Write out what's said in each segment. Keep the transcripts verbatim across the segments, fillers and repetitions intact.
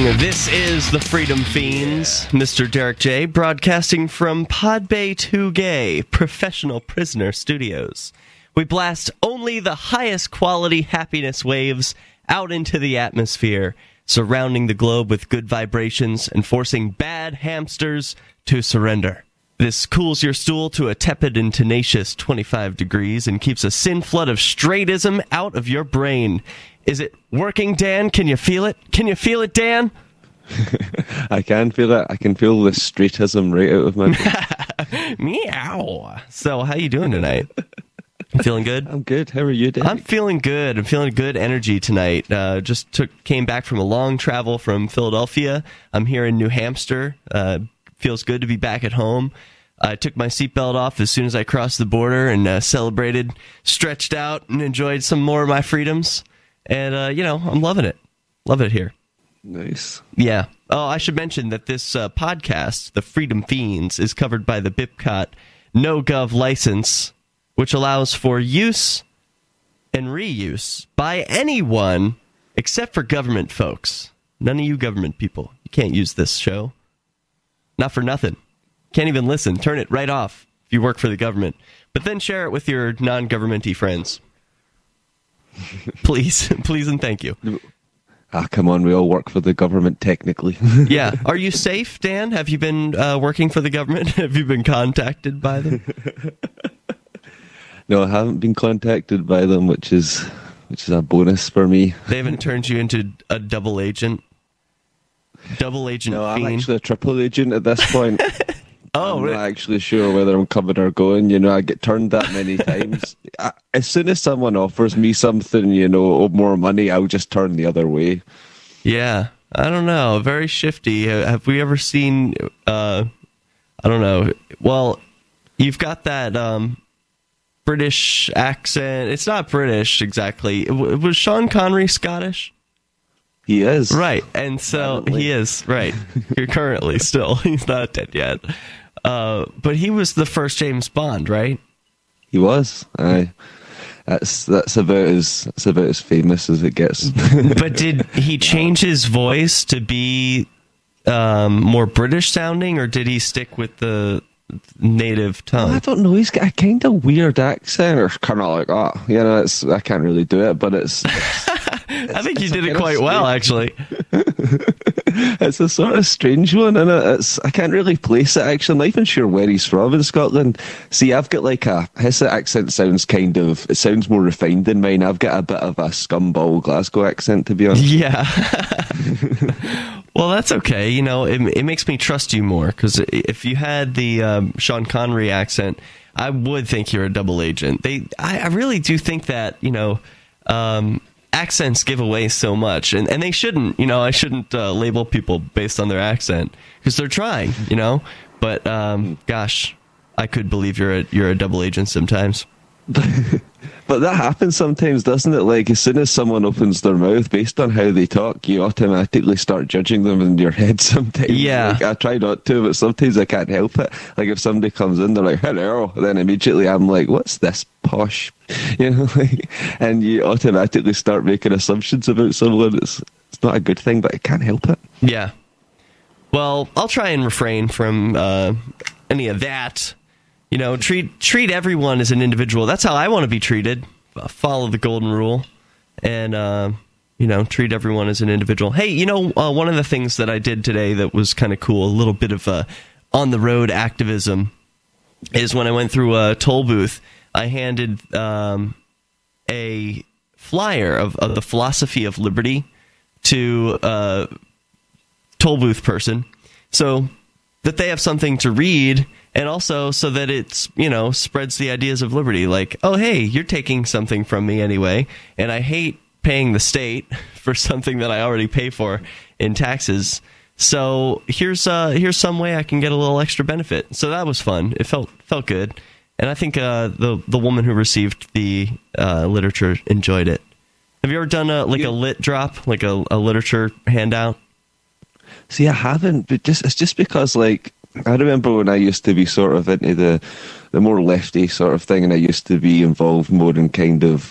This is the Freedom Fiends, Mister Derek J, broadcasting from Pod Bay two Gay Professional Prisoner Studios. We blast only the highest quality happiness waves out into the atmosphere, surrounding the globe with good vibrations and forcing bad hamsters to surrender. This cools your stool to a tepid and tenacious twenty-five degrees and keeps a sin flood of straightism out of your brain. Is it working, Dan? Can you feel it? Can you feel it, Dan? I can feel it. I can feel the straightism right out of my Meow. So, how you doing tonight? You feeling good? I'm good. How are you, Dan? I'm feeling good. I'm feeling good energy tonight. Uh, just took came back from a long travel from Philadelphia. I'm here in New Hampshire. Uh, feels good to be back at home. I took my seatbelt off as soon as I crossed the border and uh, celebrated, stretched out, and enjoyed some more of my freedoms. And, uh, you know, I'm loving it. Love it here. Nice. Yeah. Oh, I should mention that this uh, podcast, The Freedom Fiends, is covered by the BIPCOT No-Gov license, which allows for use and reuse by anyone except for government folks. None of you government people. You can't use this show. Not for nothing. Can't even listen. Turn it right off if you work for the government. But then share it with your non-government-y friends. Please. Please and thank you. Ah, come on. We all work for the government, technically. Yeah. Are you safe, Dan? Have you been uh, working for the government? Have you been contacted by them? No, I haven't been contacted by them, which is which is a bonus for me. They haven't turned you into a double agent? Double agent No, fiend? I'm actually a triple agent at this point. Oh, I'm right. not actually sure whether I'm coming or going. You know, I get turned that many times. I, as soon as someone offers me something, you know, more money, I'll just turn the other way. Yeah. I don't know. Very shifty. Have we ever seen, uh, I don't know. Well, you've got that um, British accent. It's not British exactly. Was Sean Connery Scottish? He is. Right. And so Apparently. he is, right. You're currently still. He's not dead yet. Uh, but he was the first James Bond, right? He was. Aye. That's that's about as that's about as famous as it gets. But did he change his voice to be um, more British sounding, or did he stick with the native tongue? I don't know. He's got a kind of weird accent, or kind of like that. You know, it's I can't really do it, but it's. it's I think you did it quite well, actually. It's a sort of strange one, and it? it's I can't really place it. Actually, I'm not even sure where he's from in Scotland. See, I've got like a his accent sounds kind of it sounds more refined than mine. I've got a bit of a scumball Glasgow accent, to be honest. Yeah. Well, that's okay. You know, it, it makes me trust you more, because if you had the um, Sean Connery accent, I would think you're a double agent. They, I, I really do think that, you know, um, accents give away so much, and, and they shouldn't. You know, I shouldn't uh, label people based on their accent, because they're trying, you know. But um, gosh, I could believe you're a you're a double agent sometimes. But that happens sometimes, doesn't it? Like, as soon as someone opens their mouth, based on how they talk, you automatically start judging them in your head sometimes. Yeah. Like, I try not to, but sometimes I can't help it. Like, if somebody comes in, they're like, hello, then immediately I'm like, what's this posh? You know, like, and you automatically start making assumptions about someone. It's, it's not a good thing, but I can't help it. Yeah. Well, I'll try and refrain from uh, any of that. You know, treat treat everyone as an individual. That's how I want to be treated. Uh, follow the golden rule, and uh, you know, treat everyone as an individual. Hey, you know, uh, one of the things that I did today that was kind of cool, a little bit of uh, on the road activism, is when I went through a toll booth, I handed um, a flyer of, of the philosophy of liberty to a toll booth person, so that they have something to read. And also so that it's, you know, spreads the ideas of liberty. Like, oh, hey, you're taking something from me anyway, and I hate paying the state for something that I already pay for in taxes. So here's uh, here's some way I can get a little extra benefit. So that was fun. It felt felt good. And I think uh, the the woman who received the uh, literature enjoyed it. Have you ever done a, like a lit drop, like a, a literature handout? See, I haven't, but just it's just because, like, I remember when I used to be sort of into the the more lefty sort of thing, and I used to be involved more in kind of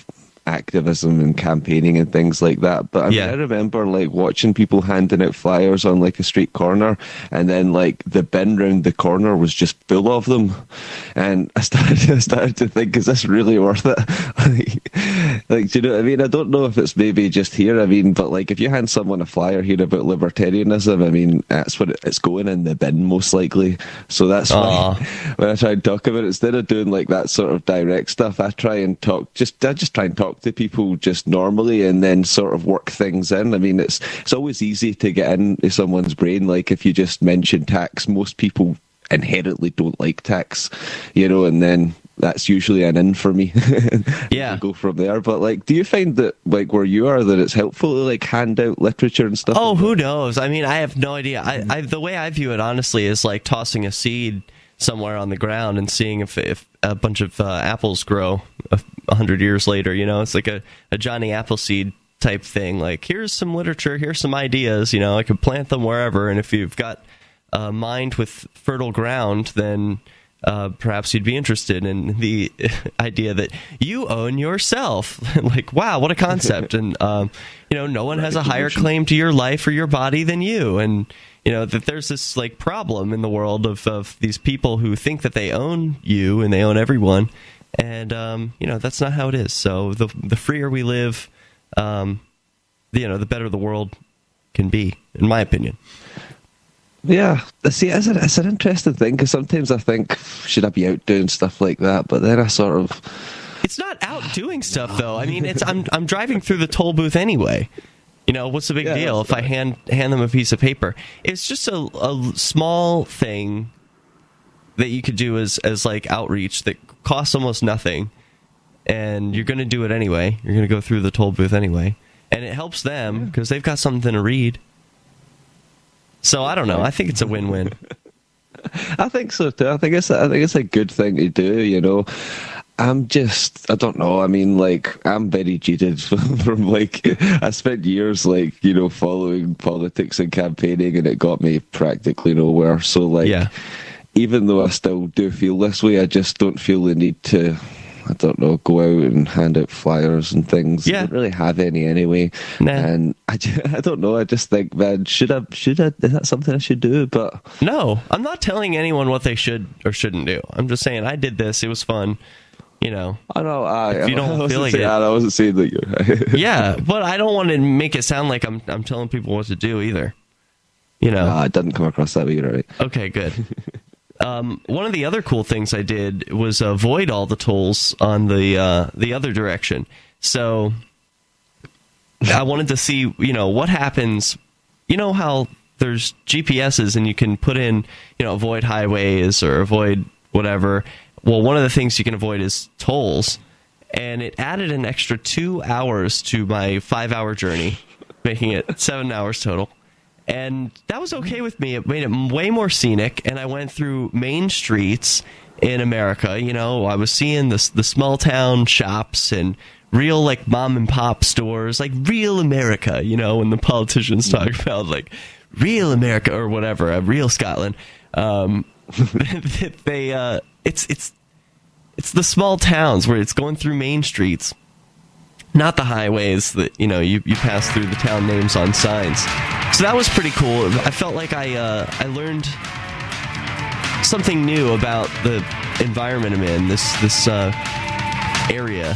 activism and campaigning and things like that. But I, mean, Yeah. I remember like watching people handing out flyers on like a street corner, and then like the bin round the corner was just full of them, and I started I started to think, is this really worth it? like, like, do you know what I mean? I don't know if it's maybe just here. I mean, but like if you hand someone a flyer here about libertarianism, I mean, that's what it, it's going in the bin most likely. So that's why when I try and talk about it, instead of doing like that sort of direct stuff, I try and talk just I just try and talk to people just normally, and then sort of work things in. I mean, it's it's always easy to get into someone's brain. Like if you just mention tax, most people inherently don't like tax, you know, and then that's usually an in for me. Yeah, go from there. But like, do you find that like where you are that it's helpful to like hand out literature and stuff? Oh, like who knows? I mean, I have no idea. I, I the way I view it honestly is like tossing a seed somewhere on the ground and seeing if if a bunch of uh, apples grow a, a hundred years later. You know, it's like a, a Johnny Appleseed type thing. Like, here's some literature, here's some ideas. You know, I could plant them wherever, and if you've got a mind with fertile ground, then uh, perhaps you'd be interested in the idea that you own yourself. Like, wow, what a concept! And um, you know, no one has a higher claim to your life or your body than you, and you know that there's this like problem in the world of, of these people who think that they own you and they own everyone, and um, you know that's not how it is. So the the freer we live, um, you know, the better the world can be, in my opinion. Yeah, see, it's an, it's an interesting thing, because sometimes I think, should I be out doing stuff like that? But then I sort of... It's not out doing stuff, though. I mean, it's I'm I'm driving through the toll booth anyway. You know, what's the big Yeah, deal if I hand hand them a piece of paper? It's just a, a small thing that you could do as, as like outreach that costs almost nothing, and you're going to do it anyway. You're going to go through the toll booth anyway, and it helps them because they've got something to read. So I don't know. I think it's a win-win. I think so too. I think it's I think it's a good thing to do. You know, I'm just I don't know. I mean, like I'm very jaded from, from like I spent years like you know following politics and campaigning, and it got me practically nowhere. So like, Yeah. even though I still do feel this way, I just don't feel the need to. I don't know, go out and hand out flyers and things. Yeah. I don't really have any anyway. Nah. And I, just, I don't know, I just think, man, should I, should I, is that something I should do? But No, I'm not telling anyone what they should or shouldn't do. I'm just saying I did this. It was fun. You know. I know, I, If you don't I wasn't feel like saying, it- I wasn't saying that you're Yeah, but I don't want to make it sound like I'm I'm telling people what to do either. You know. No, I didn't come across that way, you're right. Okay, good. Um, one of the other cool things I did was avoid all the tolls on the uh, the other direction. So I wanted to see, you know, what happens. You know how there's G P S's and you can put in, you know, avoid highways or avoid whatever. Well, one of the things you can avoid is tolls, and it added an extra two hours to my five-hour journey, making it seven hours total. And that was okay with me. It made it way more scenic, and I went through main streets in America. You know, I was seeing the the small town shops and real like mom and pop stores, like real America. You know, when the politicians talk about like real America or whatever, uh, real Scotland. Um, they uh, it's it's it's the small towns where it's going through main streets. Not the highways that, you know, you, you pass through the town names on signs. So that was pretty cool. I felt like I uh, I learned something new about the environment I'm in, this this uh, area.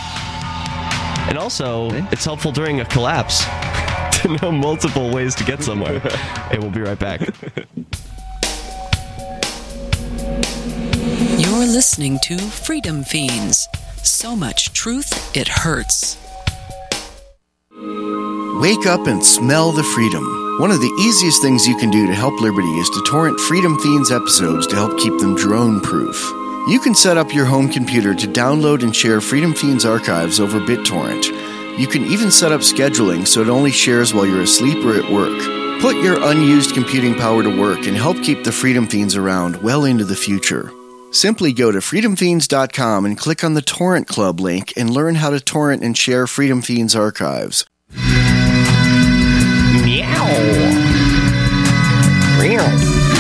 And also, it's helpful during a collapse to know multiple ways to get somewhere. Hey, we'll be right back. You're listening to Freedom Fiends. So much truth, it hurts. Wake up and smell the freedom. One of the easiest things you can do to help Liberty is to torrent Freedom Fiends episodes to help keep them drone-proof. You can set up your home computer to download and share Freedom Fiends archives over BitTorrent. You can even set up scheduling so it only shares while you're asleep or at work. Put your unused computing power to work and help keep the Freedom Fiends around well into the future. Simply go to freedom fiends dot com and click on the Torrent Club link and learn how to torrent and share Freedom Fiends archives. Meow. Meow.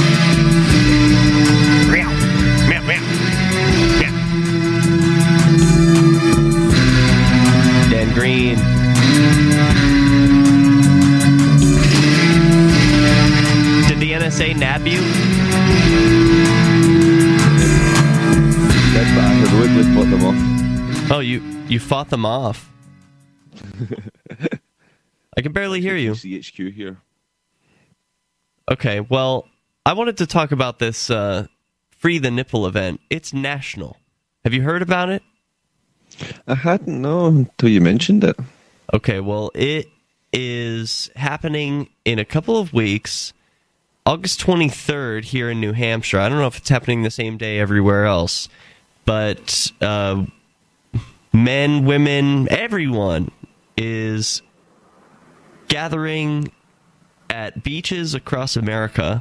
Meow. Meow, meow. Meow. say nab you? Did, but I heroically fought them off. Oh, you, you fought them off. I can barely hear you. C H Q here. Okay, well, I wanted to talk about this uh, Free the Nipple event. It's national. Have you heard about it? I hadn't known until you mentioned it. Okay, well, it is happening in a couple of weeks, August twenty-third here in New Hampshire. I don't know if it's happening the same day everywhere else, but uh, men, women, everyone is gathering at beaches across America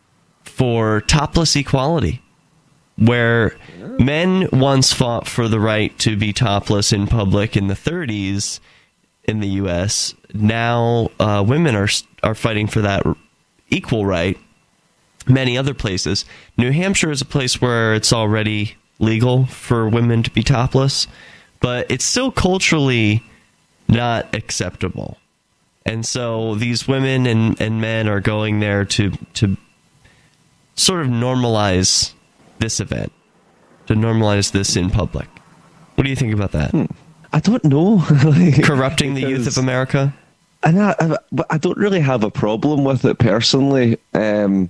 for topless equality, where men once fought for the right to be topless in public in the thirties in the U S. Now uh, women are are fighting for that equal right. Many other places. New Hampshire is a place where it's already legal for women to be topless, but it's still culturally not acceptable. And so these women and, and men are going there to to sort of normalize this event, to normalize this in public. What do you think about that? Hmm. I don't know. like, Corrupting the youth of America? And I, I, but I don't really have a problem with it personally. Um,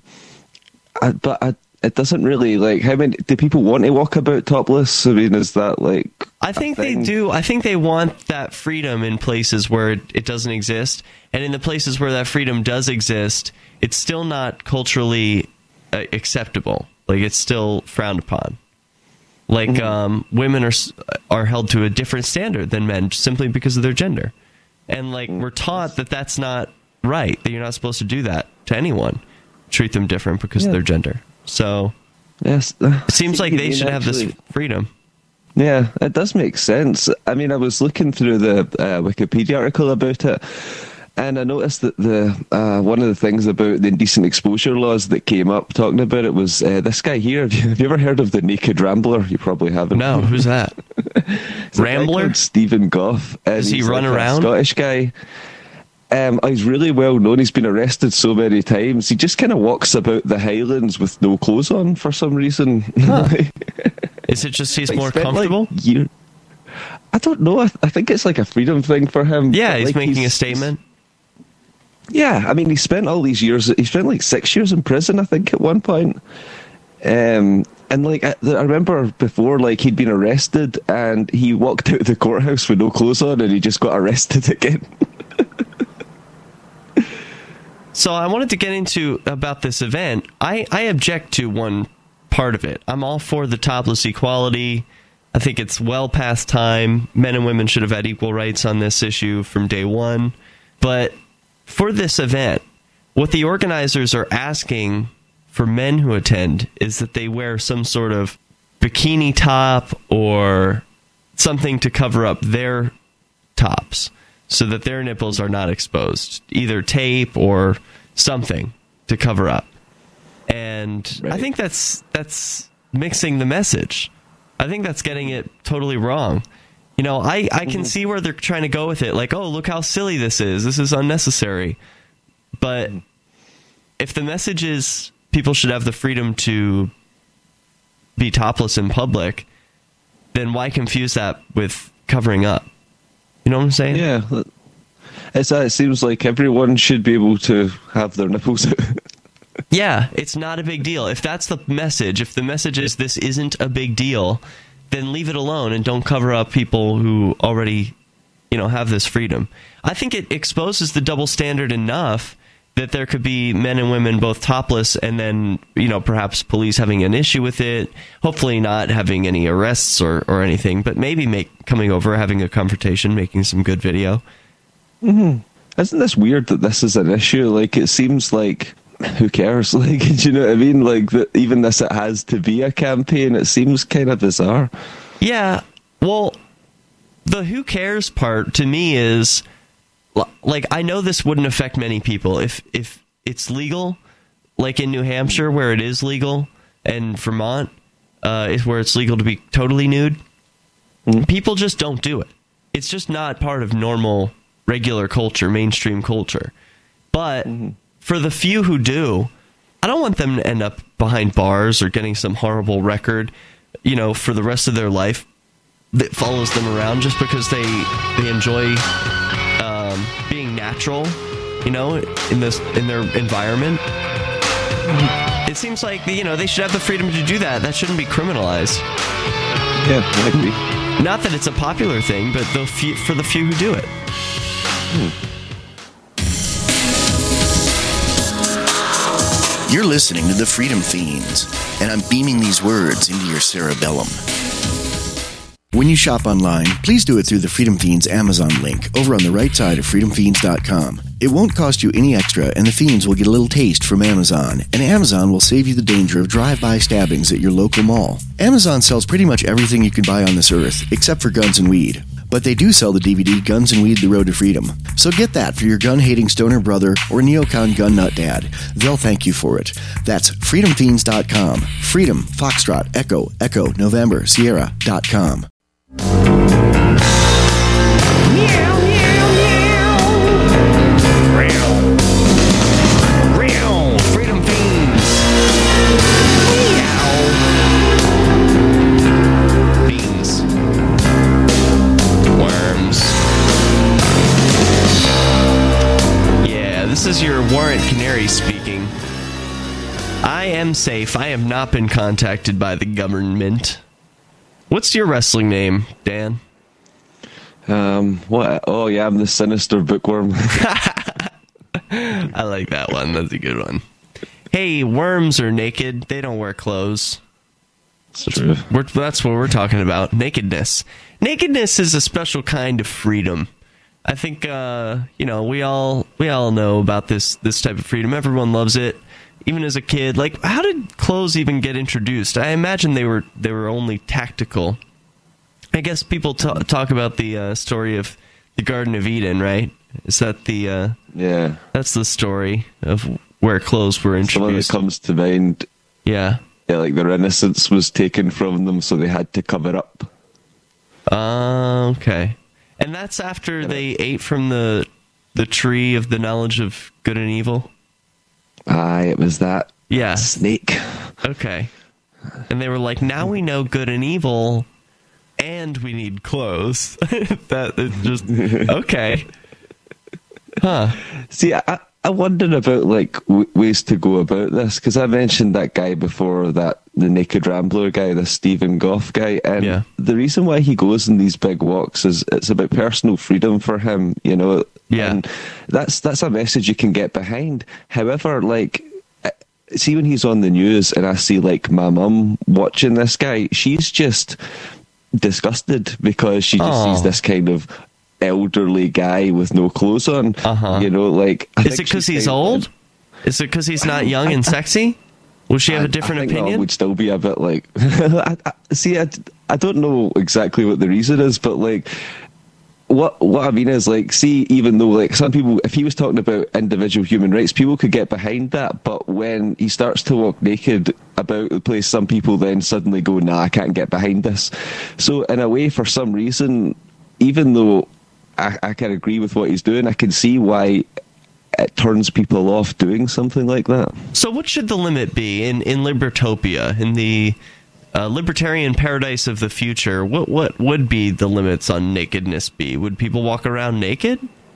I, but I, it doesn't really, like, how many, do people want to walk about topless? I mean, is that like... I think they do. I think they want that freedom in places where it, it doesn't exist. And in the places where that freedom does exist, it's still not culturally uh, acceptable. Like, it's still frowned upon. Like, mm-hmm. um, women are are held to a different standard than men simply because of their gender. And, like, we're taught that that's not right, that you're not supposed to do that to anyone. Treat them different because yeah. of their gender. So, yes, it seems like they should have this freedom. Yeah, it does make sense. I mean, I was looking through the uh, Wikipedia article about it, and I noticed that the uh, one of the things about the indecent exposure laws that came up talking about it was uh, this guy here. Have you ever heard of the Naked Rambler? You probably haven't. No, who's that? Rambler? Stephen Goff. Does he run like around? A Scottish guy. Um, he's really well known. He's been arrested so many times. He just kind of walks about the Highlands with no clothes on for some reason. Huh. Is it just he's like more comfortable? Like year... I don't know. I, th- I think it's like a freedom thing for him. Yeah, he's like making he's, a statement. Yeah, I mean, he spent all these years. He spent like six years in prison, I think, at one point. Um, and like I, I remember before, like he'd been arrested and he walked out of the courthouse with no clothes on, and he just got arrested again. So I wanted to get into about this event. I, I object to one part of it. I'm all for the topless equality. I think it's well past time. Men and women should have had equal rights on this issue from day one. But for this event, what the organizers are asking for men who attend is that they wear some sort of bikini top or something to cover up their tops, so that their nipples are not exposed, either tape or something to cover up. And right. I think that's that's mixing the message. I think that's getting it totally wrong. You know, I, I can mm-hmm. see where they're trying to go with it. Like, oh, look how silly this is. This is unnecessary. But mm-hmm. if the message is people should have the freedom to be topless in public, then why confuse that with covering up? You know what I'm saying? Yeah. It's, uh, it seems like everyone should be able to have their nipples out. Yeah, it's not a big deal. If that's the message, if the message is this isn't a big deal, then leave it alone and don't cover up people who already, you know, have this freedom. I think it exposes the double standard enough that there could be men and women both topless and then, you know, perhaps police having an issue with it, hopefully not having any arrests or, or anything, but maybe make coming over, having a confrontation, making some good video. Mm-hmm. Isn't this weird that this is an issue? Like, it seems like, who cares? Like, do you know what I mean? Like, that even this, it has to be a campaign. It seems kind of bizarre. Yeah, well, the who cares part to me is, like, I know this wouldn't affect many people. If if it's legal, like in New Hampshire where it is legal, and Vermont uh, is where it's legal to be totally nude, mm-hmm. people just don't do it. It's just not part of normal, regular culture, mainstream culture. But mm-hmm. for the few who do, I don't want them to end up behind bars or getting some horrible record, you know, for the rest of their life that follows them around just because they they enjoy um, being natural, you know, in this in their environment. It seems like, you know, they should have the freedom to do that. That shouldn't be criminalized. Yeah, I agree. Not that it's a popular thing, but the few, for the few who do it. Hmm. You're listening to the Freedom Fiends, and I'm beaming these words into your cerebellum. When you shop online, please do it through the Freedom Fiends Amazon link over on the right side of freedom fiends dot com. It won't cost you any extra, and the Fiends will get a little taste from Amazon, and Amazon will save you the danger of drive-by stabbings at your local mall. Amazon sells pretty much everything you can buy on this earth, except for guns and weed. But they do sell the D V D Guns and Weed, The Road to Freedom. So get that for your gun-hating stoner brother or neocon gun nut dad. They'll thank you for it. That's freedom fiends dot com. Freedom, Foxtrot, Echo, Echo, November, Sierra dot com. Freedom Fiends. Fiends. Worms. Yeah, this is your Warrant Canary speaking. I am safe. I have not been contacted by the government. What's your wrestling name, Dan? Um, what? Oh, yeah, I'm the Sinister Bookworm. I like that one. That's a good one. Hey, worms are naked. They don't wear clothes. It's true. We're, that's what we're talking about. Nakedness. Nakedness is a special kind of freedom. I think, uh, you know, we all we all know about this this type of freedom. Everyone loves it. Even as a kid, like, how did clothes even get introduced? I imagine they were they were only tactical. I guess people t- talk about the uh, story of the Garden of Eden, right? Is that the uh, yeah? That's the story of where clothes were introduced. Someone that comes to mind. Yeah. Yeah, like their innocence was taken from them, so they had to cover up. Uh, okay. And that's after they ate from the the tree of the knowledge of good and evil. Aye, it was that yeah. snake. Okay. And they were like, now we know good and evil, and we need clothes. That is just, okay. Huh. See, I, I wondered about, like, w- ways to go about this, because I mentioned that guy before, that the Naked Rambler guy, the Stephen Goff guy, and yeah. the reason why he goes in these big walks is it's about personal freedom for him, you know. Yeah. And that's that's a message you can get behind. However, like, see when he's on the news and I see, like, my mum watching this guy, she's just disgusted because she just oh. sees this kind of elderly guy with no clothes on. Uh-huh. You know, like, I is it because he's old? Of, is it because he's not young and sexy? Will she have I, a different I think opinion? That would still be a bit like. I, I, see, I, I don't know exactly what the reason is, but, like, what what I mean is, like, see, even though, like, some people, if he was talking about individual human rights, people could get behind that, but when he starts to walk naked about the place, some people then suddenly go, nah, I can't get behind this. So in a way, for some reason, even though I, I can agree with what he's doing, I can see why it turns people off doing something like that. So what should the limit be in, in Libertopia, in the uh, libertarian paradise of the future? What what would be the limits on nakedness be? Would people walk around naked?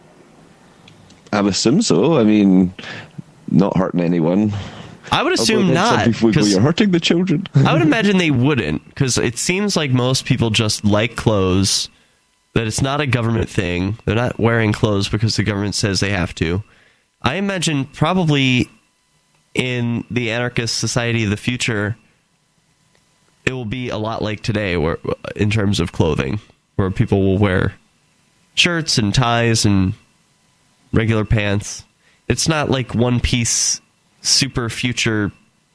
I would assume so. I mean, not hurting anyone. I would assume not. Some people would go, you're hurting the children. I would imagine they wouldn't, because it seems like most people just like clothes, that it's not a government thing. They're not wearing clothes because the government says they have to. I imagine probably in the anarchist society of the future, it will be a lot like today, where in terms of clothing, where people will wear shirts and ties and regular pants. It's not like one piece super future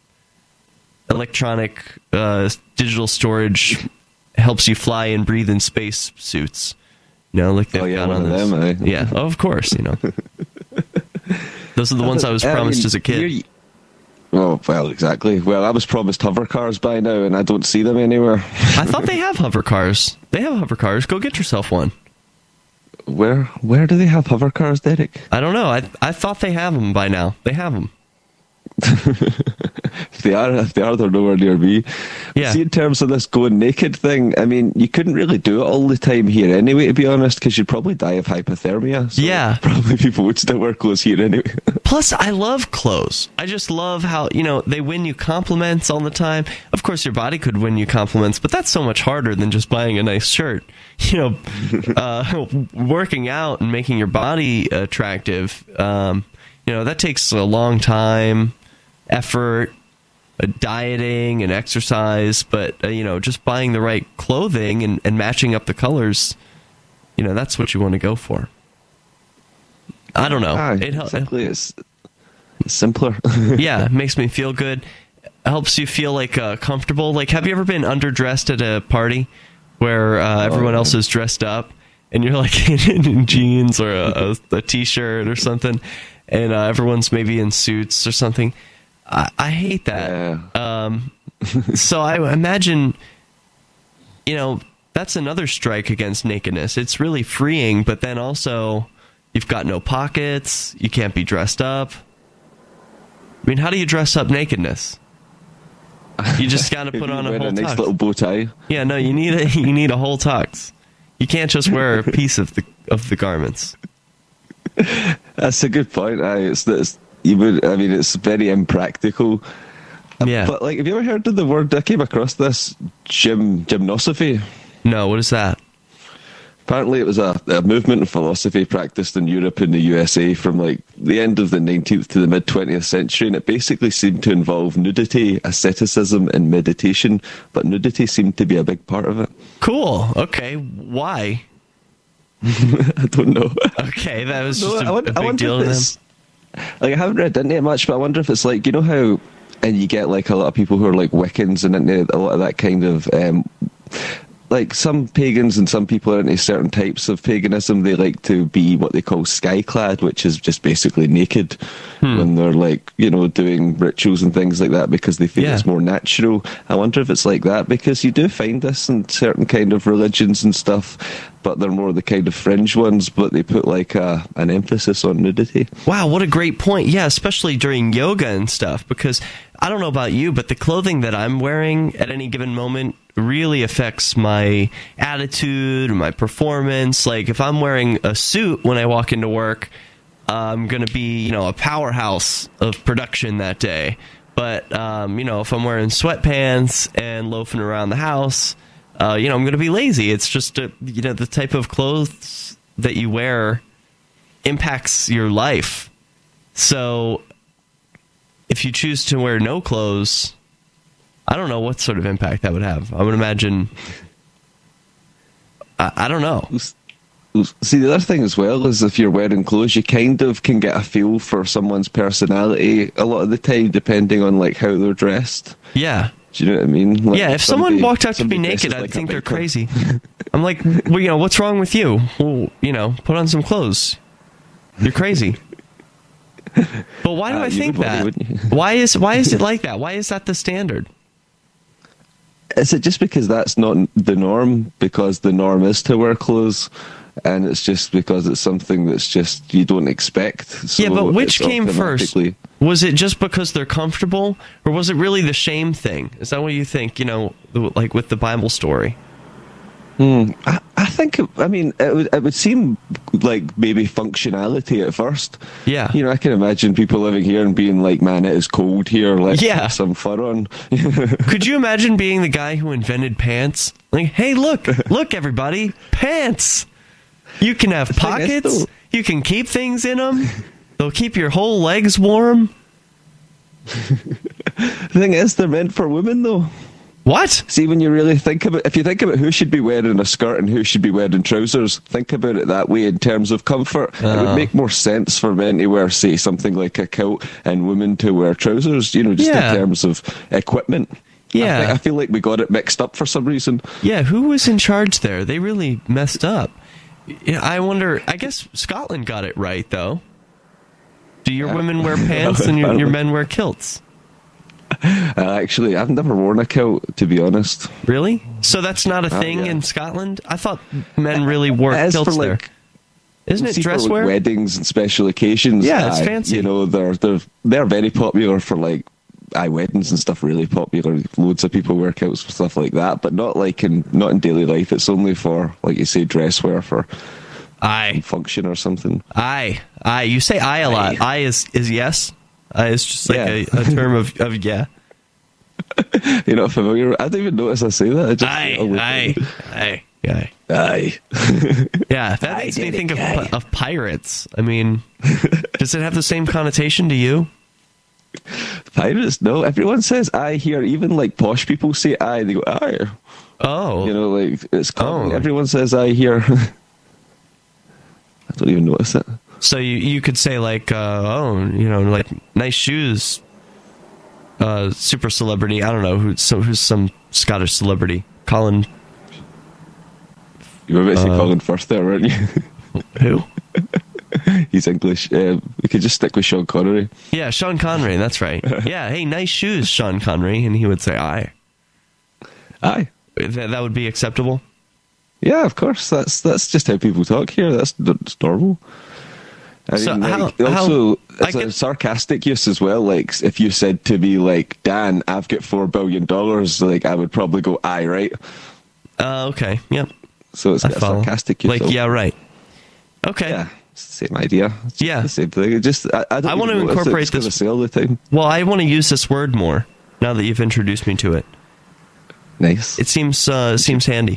electronic uh, digital storage helps you fly and breathe in space suits. You know, like they've oh, yeah, got one on of this. them, eh? Yeah, oh, of course, you know. Those are the ones I was promised I mean, as a kid. Oh, well, exactly. Well, I was promised hover cars by now, and I don't see them anywhere. I thought they have hover cars. They have hover cars. Go get yourself one. Where Where do they have hover cars, Derek? I don't know. I I thought they have them by now. They have them. if they are, if they are, they're nowhere near me. Yeah. See, in terms of this going naked thing, I mean, you couldn't really do it all the time here anyway, to be honest, because you'd probably die of hypothermia. So Yeah. probably people would still wear clothes here anyway. Plus, I love clothes. I just love how, you know, they win you compliments all the time. Of course, your body could win you compliments, but that's so much harder than just buying a nice shirt. You know, uh, working out and making your body attractive, um, you know, that takes a long time, effort, uh, dieting and exercise. But, uh, you know, just buying the right clothing and, and matching up the colors, you know, that's what you want to go for. I don't know. Ah, it, exactly. It's, it's simpler. Yeah, it makes me feel good. Helps you feel like uh, comfortable. Like, have you ever been underdressed at a party where uh, everyone Oh, else is dressed up and you're like in jeans or a, a, a t-shirt or something, and uh, everyone's maybe in suits or something? I, I hate that. Yeah. Um, so I imagine, you know, that's another strike against nakedness. It's really freeing, but then also you've got no pockets. You can't be dressed up. I mean, how do you dress up nakedness? You just got to put on a Wear whole a nice tux. little bow tie. Yeah, no, you need a you need a whole tux. You can't just wear a piece of the of the garments. That's a good point. Aye, it's, it's you would. I mean, it's very impractical. Yeah. But like, have you ever heard of the word? I came across this gym gymnosophy. No, what is that? Apparently, it was a, a movement of philosophy practiced in Europe and the U S A from like the end of the nineteenth to the mid twentieth century, and it basically seemed to involve nudity, asceticism, and meditation. But nudity seemed to be a big part of it. Cool. Okay. Why? I don't know. Okay, that was No, just a, I wonder, a I big wonder deal if to them. it's- Like, I haven't read into it much, but I wonder if it's like, you know how, and you get like a lot of people who are like Wiccans and into a lot of that kind of, um, like some pagans and some people are into certain types of paganism. They like to be what they call skyclad, which is just basically naked Hmm. when they're like, you know, doing rituals and things like that because they feel Yeah. it's more natural. I wonder if it's like that because you do find this in certain kind of religions and stuff, but they're more the kind of fringe ones, but they put like a, an emphasis on nudity. Wow, what a great point. Yeah, especially during yoga and stuff, because I don't know about you, but the clothing that I'm wearing at any given moment really affects my attitude, my performance. Like, if I'm wearing a suit when I walk into work, I'm going to be, you know, a powerhouse of production that day. But, um, you know, if I'm wearing sweatpants and loafing around the house, uh, you know, I'm going to be lazy. It's just, a, you know, the type of clothes that you wear impacts your life. So if you choose to wear no clothes, I don't know what sort of impact that would have. I would imagine, I, I don't know. See, the other thing as well is if you're wearing clothes, you kind of can get a feel for someone's personality a lot of the time, depending on like how they're dressed. Yeah. Do you know what I mean? Like, Yeah, if someone somebody- walked up to me somebody naked, dresses I'd like a think they're biker. crazy. I'm like, well, you know, what's wrong with you? Well, you know, put on some clothes. You're crazy. But why do Uh, I you think would worry, that? wouldn't you? Why is why is it like that? Why is that the standard? Is it just because that's not the norm? Because the norm is to wear clothes, and it's just because it's something that's just you don't expect. So yeah, but which it's came first? automatically- Was it just because they're comfortable, or was it really the shame thing? Is that what you think? You know, like with the Bible story. Hmm. I, I think, it, I mean, it would, it would seem like maybe functionality at first. Yeah. You know, I can imagine people living here and being like, man, it is cold here. Let's Yeah. put some fur on. Could you imagine being the guy who invented pants? Like, hey, look, look, everybody, pants. You can have thing is, pockets. though- You can keep things in them. They'll keep your whole legs warm. The thing is, they're meant for women, though. What? See, when you really think about, if you think about who should be wearing a skirt and who should be wearing trousers, think about it that way in terms of comfort. It Oh. would make more sense for men to wear, say, something like a kilt and women to wear trousers, you know, just Yeah. in terms of equipment. Yeah. I, think, I feel like we got it mixed up for some reason. Yeah, who was in charge there? They really messed up. Yeah, I wonder. I guess Scotland got it right, though. Do your Yeah. women wear pants and your, your men wear kilts? Uh, actually, I've never worn a kilt, to be honest. Really? So that's not a Oh, thing yeah. in Scotland? I thought men really wore It is kilts for there. like, Isn't it See, for, dress like, wear? weddings and special occasions. Yeah, it's aye, fancy. You know, they're they're they're very popular for like aye weddings and stuff. Really popular. Loads of people wear kilts for stuff like that, but not like in not in daily life. It's only for, like you say, dress wear for Aye. function or something. Aye. Aye. You say aye a lot. Aye is, is yes. Aye is just like Yeah. a, a term of, of yeah. You're not familiar? I don't even notice I say that. I just Aye. I'll look Aye. at it. Aye. Aye. Aye. Yeah, that I makes me did think it, of, aye. of pirates. I mean, does it have the same connotation to you? Pirates? No. Everyone says aye here. Even like posh people say aye. They go aye. Oh. You know, like it's common. Oh. Everyone says aye here. I don't even notice it. So you you could say like, uh, oh, you know, like nice shoes, uh, super celebrity. I don't know who's so who's some Scottish celebrity. Colin. You were about to say Uh, Colin Firth there, weren't you? Who? He's English. Uh, we could just stick with Sean Connery. Yeah, Sean Connery. That's right. Yeah. Hey, nice shoes, Sean Connery, and he would say, "Aye." Aye. That that would be acceptable. Yeah, of course. That's that's just how people talk here. That's, that's normal. I So mean, how- like, also, how- it's I a get- sarcastic use as well. Like, if you said to me, like, Dan, I've got four billion dollars, like, I would probably go, aye, right? Uh, okay. Yep. So it's I got a follow. sarcastic use. Like, of- yeah, right. Okay. yeah, it's the same idea. It's just Yeah. the same thing. It just I, I, don't I want even to notice it. incorporate It's gonna this- say all the time. Well, I want to use this word more now that you've introduced me to it. Nice. It seems uh, seems handy.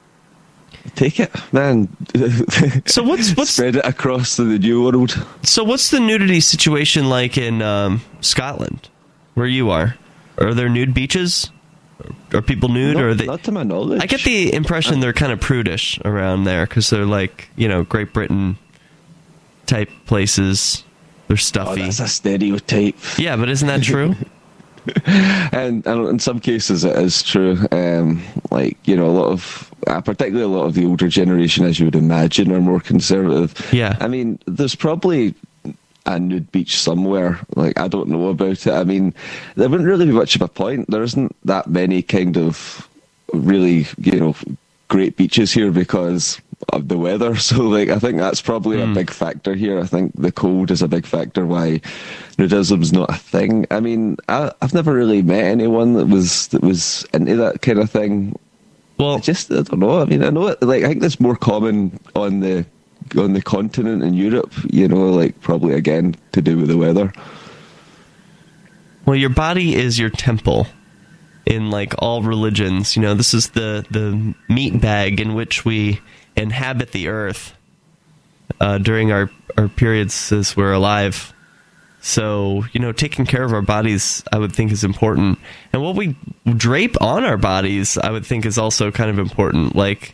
Take it, man. So what's what's Spread it across to the new world. so what's the nudity situation like in um, Scotland, where you are? Are there nude beaches? Are people nude, Not, or are they? not to my knowledge. I get the impression they're kind of prudish around there because they're like, you know, Great Britain type places. They're Oh, stuffy. that's a stereotype. Yeah, but isn't that true? And, and in some cases it is true. Um, like, you know, a lot of, uh, particularly a lot of the older generation, as you would imagine, are more conservative. Yeah. I mean, there's probably a nude beach somewhere. Like, I don't know about it. I mean, there wouldn't really be much of a point. There isn't that many kind of really, you know, great beaches here because of the weather. So, like, I think that's probably Mm. a big factor here. I think the cold is a big factor why nudism's not a thing. I mean, I, I've never really met anyone that was that was into that kind of thing. Well, I just I don't know. I mean, I know it, like I think it's more common on the on the continent in Europe. You know, like probably again to do with the weather. Well, your body is your temple in like all religions. You know, this is the, the meat bag in which we inhabit the earth uh, during our, our periods as we're alive. So, you know, taking care of our bodies, I would think, is important. And what we drape on our bodies, I would think, is also kind of important. Like,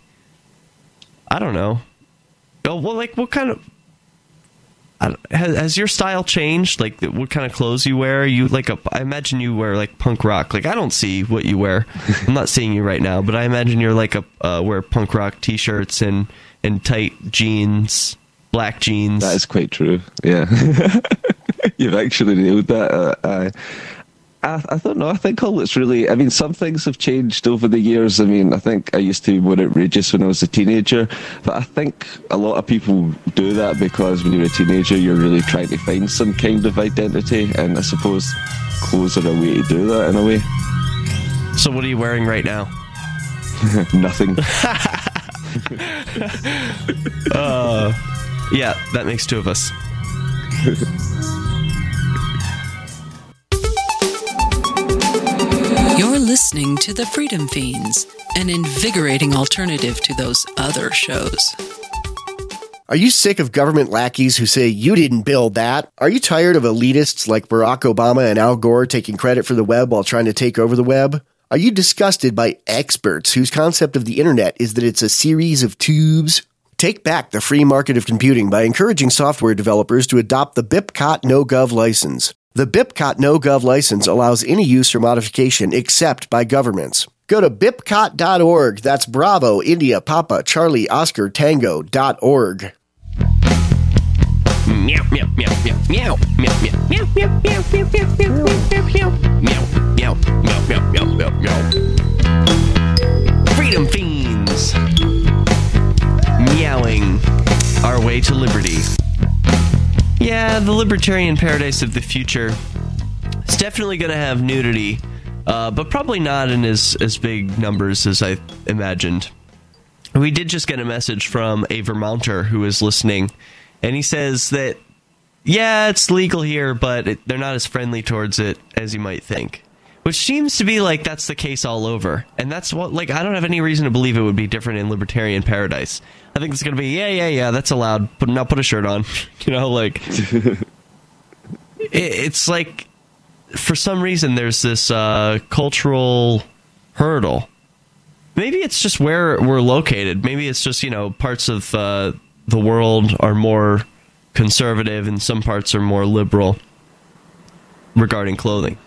I don't know. Oh, well, like, what kind of... I don't- Has, has your style changed? Like, what kind of clothes you wear? You like a? I imagine you wear like punk rock. Like, I don't see what you wear. I'm not seeing you right now, but I imagine you're like a uh, wear punk rock t-shirts and and tight jeans, black jeans. That is quite true. Yeah, you've actually nailed that. Uh, I, I, I don't know. I think all it's really. I mean, some things have changed over the years. I mean, I think I used to be more outrageous when I was a teenager, but I think a lot of people do that because when you're a teenager, you're really trying to find some kind of identity, and I suppose clothes are a way to do that in a way. So, what are you wearing right now? Nothing. Yeah, that makes two of us. You're listening to The Freedom Fiends, an invigorating alternative to those other shows. Are you sick of government lackeys who say you didn't build that? Are you tired of elitists like Barack Obama and Al Gore taking credit for the web while trying to take over the web? Are you disgusted by experts whose concept of the internet is that it's a series of tubes? Take back the free market of computing by encouraging software developers to adopt the BIPCOT NoGov license. The BIPCOT NoGov license allows any use or modification except by governments. Go to bipcot dot org. That's Bravo, India, Papa, Charlie, Oscar, Tango dot org. Meow meow meow meow meow meow meow meow meow meow meow meow meow meow meow meow meow meow meow. Freedom Fiends, meowing our way to liberty. libertarian paradise of the future, it's definitely going to have nudity, uh, but probably not in as, as big numbers as I imagined. We did just get a message from a Vermonter who is listening, and he says that, yeah, it's legal here, but it, they're not as friendly towards it as you might think. Which seems to be like that's the case all over. And that's what, like, I don't have any reason to believe it would be different in libertarian paradise. I think it's going to be, yeah, yeah, yeah, that's allowed, but now put a shirt on. You know, like, it, it's like, for some reason, there's this uh, cultural hurdle. Maybe it's just where we're located. Maybe it's just, you know, parts of uh, the world are more conservative and some parts are more liberal regarding clothing.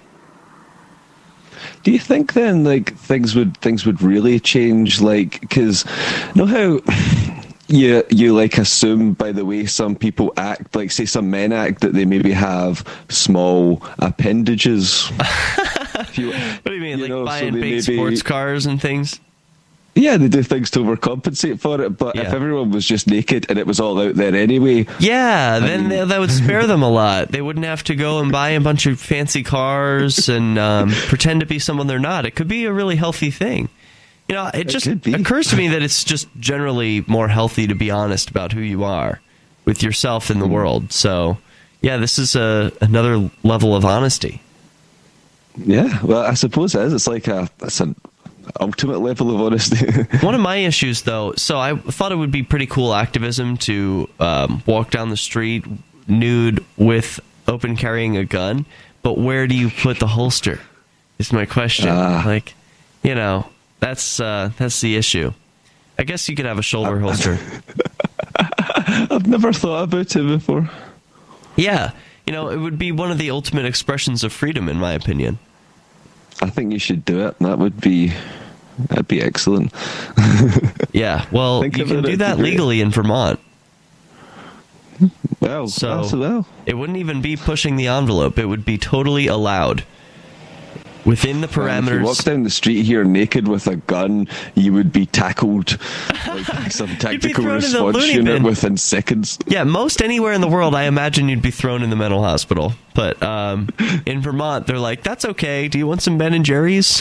Do you think then, like, things would things would really change? Like, because, you know how you you like assume by the way some people act, like say some men act, that they maybe have small appendages. you, what do you mean, you like know, buying so big maybe, sports cars and things? Yeah, they do things to overcompensate for it, but yeah. if everyone was just naked and it was all out there anyway... Yeah, then they, that would spare them a lot. They wouldn't have to go and buy a bunch of fancy cars and um, pretend to be someone they're not. It could be a really healthy thing. You know, it, it just occurs to me that it's just generally more healthy to be honest about who you are with yourself in the mm. world. So, yeah, this is a, another level of honesty. Yeah, well, I suppose it is. It's like a... It's a ultimate level of honesty. One of my issues, though, so I thought it would be pretty cool activism to um, walk down the street nude with open carrying a gun, but where do you put the holster is my question. Uh, like, you know, that's uh, that's the issue. I guess you could have a shoulder uh, holster. I've never thought about it before. Yeah, you know, it would be one of the ultimate expressions of freedom, in my opinion. I think you should do it. That would be, that'd be excellent. Yeah, well, Think you can do that legally in Vermont. Well, so well. It wouldn't even be pushing the envelope. It would be totally allowed within the parameters. If you walk down the street here naked with a gun, you would be tackled like some tactical response unit within seconds. Yeah, most anywhere in the world, I imagine you'd be thrown in the mental hospital. But um, in Vermont, they're like, that's okay. Do you want some Ben and Jerry's?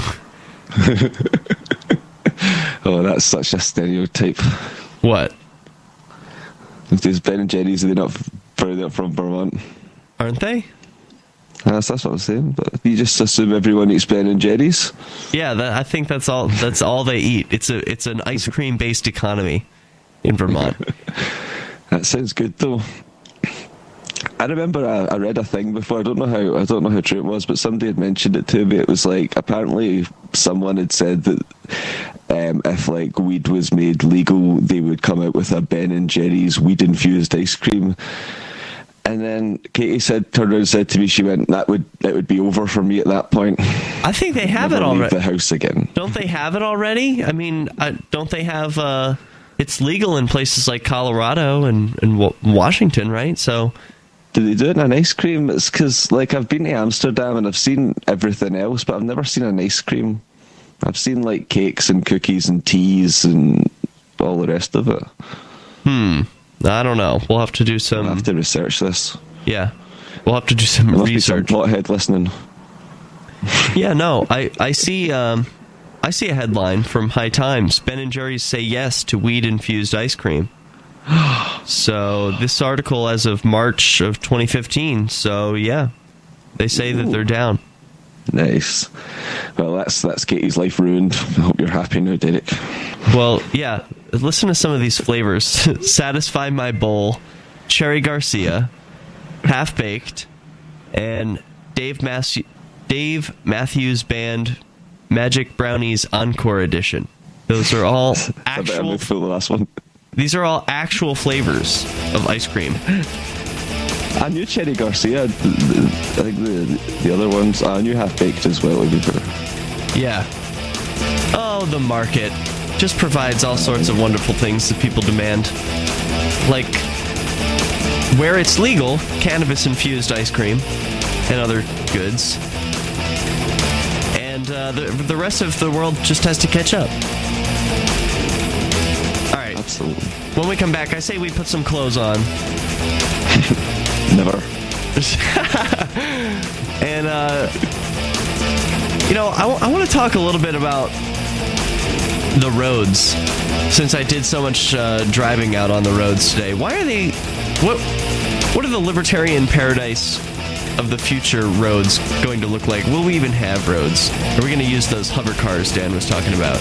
Oh, that's such a stereotype. What? If there's Ben and Jerry's, are they not further from Vermont? Aren't they? That's, that's what I'm saying. But you just assume everyone eats Ben and Jerry's. Yeah, that, I think that's all. That's all they eat. It's a it's an ice cream based economy in Vermont. That sounds good, though. I remember I, I read a thing before. I don't know how I don't know how true it was, but somebody had mentioned it to me. It was like apparently someone had said that um, if like weed was made legal, they would come out with a Ben and Jerry's weed infused ice cream. And then Katie said, turned around and said to me, she went, "That would it would be over for me at that point." I think they have Never it already. Leave the house again. Don't they have it already? I mean, uh, don't they have? Uh, it's legal in places like Colorado and, and Washington, right? So, do they do it in an ice cream? It's because, like, I've been to Amsterdam and I've seen everything else, but I've never seen an ice cream. I've seen like cakes and cookies and teas and all the rest of it. Hmm. I don't know. We'll have to do some... I'll have to research this. Yeah. We'll have to do some there research. Must be some pothead listening. Yeah, no. I, I see um, I see a headline from High Times. Ben and Jerry's say yes to weed-infused ice cream. So this article as of March of twenty fifteen. So, yeah. They say Ooh. that they're down. Nice. Well, that's that's Katie's life ruined. I hope you're happy now, Derek. Well, yeah. Listen to some of these flavors. Satisfy My Bowl, Cherry Garcia, Half Baked, and Dave, Mas- Dave Matthews Band Magic Brownies Encore Edition. Those are all actual... I bet I'm the last one. These are all actual flavors of ice cream. I knew Cherry Garcia. I think the the other ones, I knew Half Baked as well. Would be better. Yeah. Oh, the market just provides all sorts of wonderful things that people demand. Like, where it's legal, cannabis-infused ice cream and other goods. And uh, the, the rest of the world just has to catch up. All right. Absolutely. When we come back, I say we put some clothes on. Never. And, uh, you know, I, w- I want to talk a little bit about the roads, since I did so much uh, driving out on the roads today. Why are they... What, what are the libertarian paradise of the future roads going to look like? Will we even have roads? Are we going to use those hover cars Dan was talking about?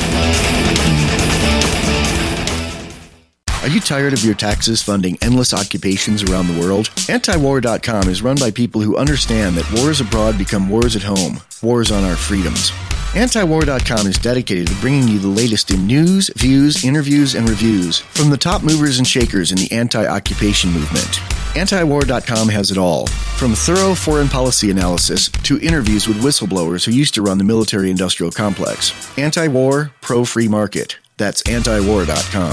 Are you tired of your taxes funding endless occupations around the world? Antiwar dot com is run by people who understand that wars abroad become wars at home, wars on our freedoms. Antiwar dot com is dedicated to bringing you the latest in news, views, interviews, and reviews from the top movers and shakers in the anti-occupation movement. Antiwar dot com has it all, from thorough foreign policy analysis to interviews with whistleblowers who used to run the military-industrial complex. Anti-war, pro-free market. That's Antiwar dot com.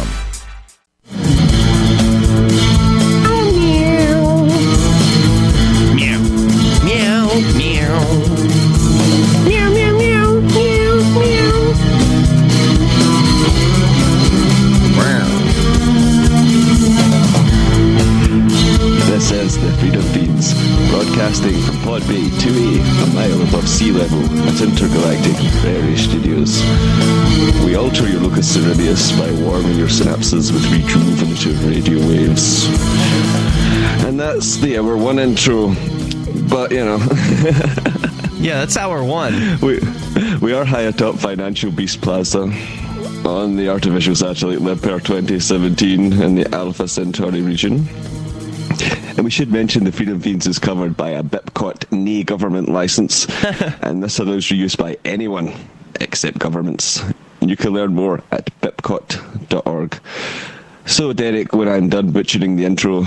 Meow. Meow. Meow. Meow, meow, meow, meow, meow. This is the Freedom Fiends, broadcasting from Pod Bay two A, a mile above sea level at Intergalactic Prairie Studios. We alter your locus ceruleus by warming your synapses with rejuvenative radio waves. And that's the hour one intro. But, you know... Yeah, that's hour one. We we are high atop Financial Beast Plaza on the artificial satellite Liebherr twenty seventeen in the Alpha Centauri region. And we should mention the Freedom Fiends is covered by a BIPCOT N A government license, and this allows reuse by anyone except governments. You can learn more at bipcot dot org. So, Derek, when I'm done butchering the intro...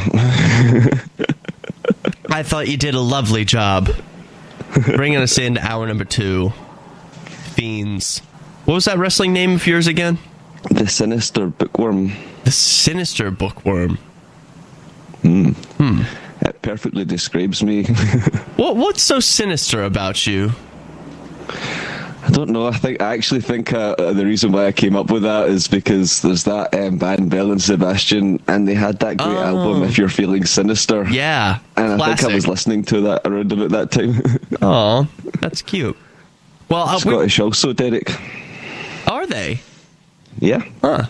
I thought you did a lovely job bringing us into hour number two. Fiends. What was that wrestling name of yours again? The Sinister Bookworm. The Sinister Bookworm. Mm. Hmm. It perfectly describes me. What What's so sinister about you? I don't know. I think I actually think uh, the reason why I came up with that is because there's that um, band Belle and Sebastian, and they had that great Oh. album If You're Feeling Sinister. Yeah, And I classic. think I was listening to that around about that time. Aw, that's cute. Well, uh, we, Scottish also, Derek. are they? Yeah. Huh.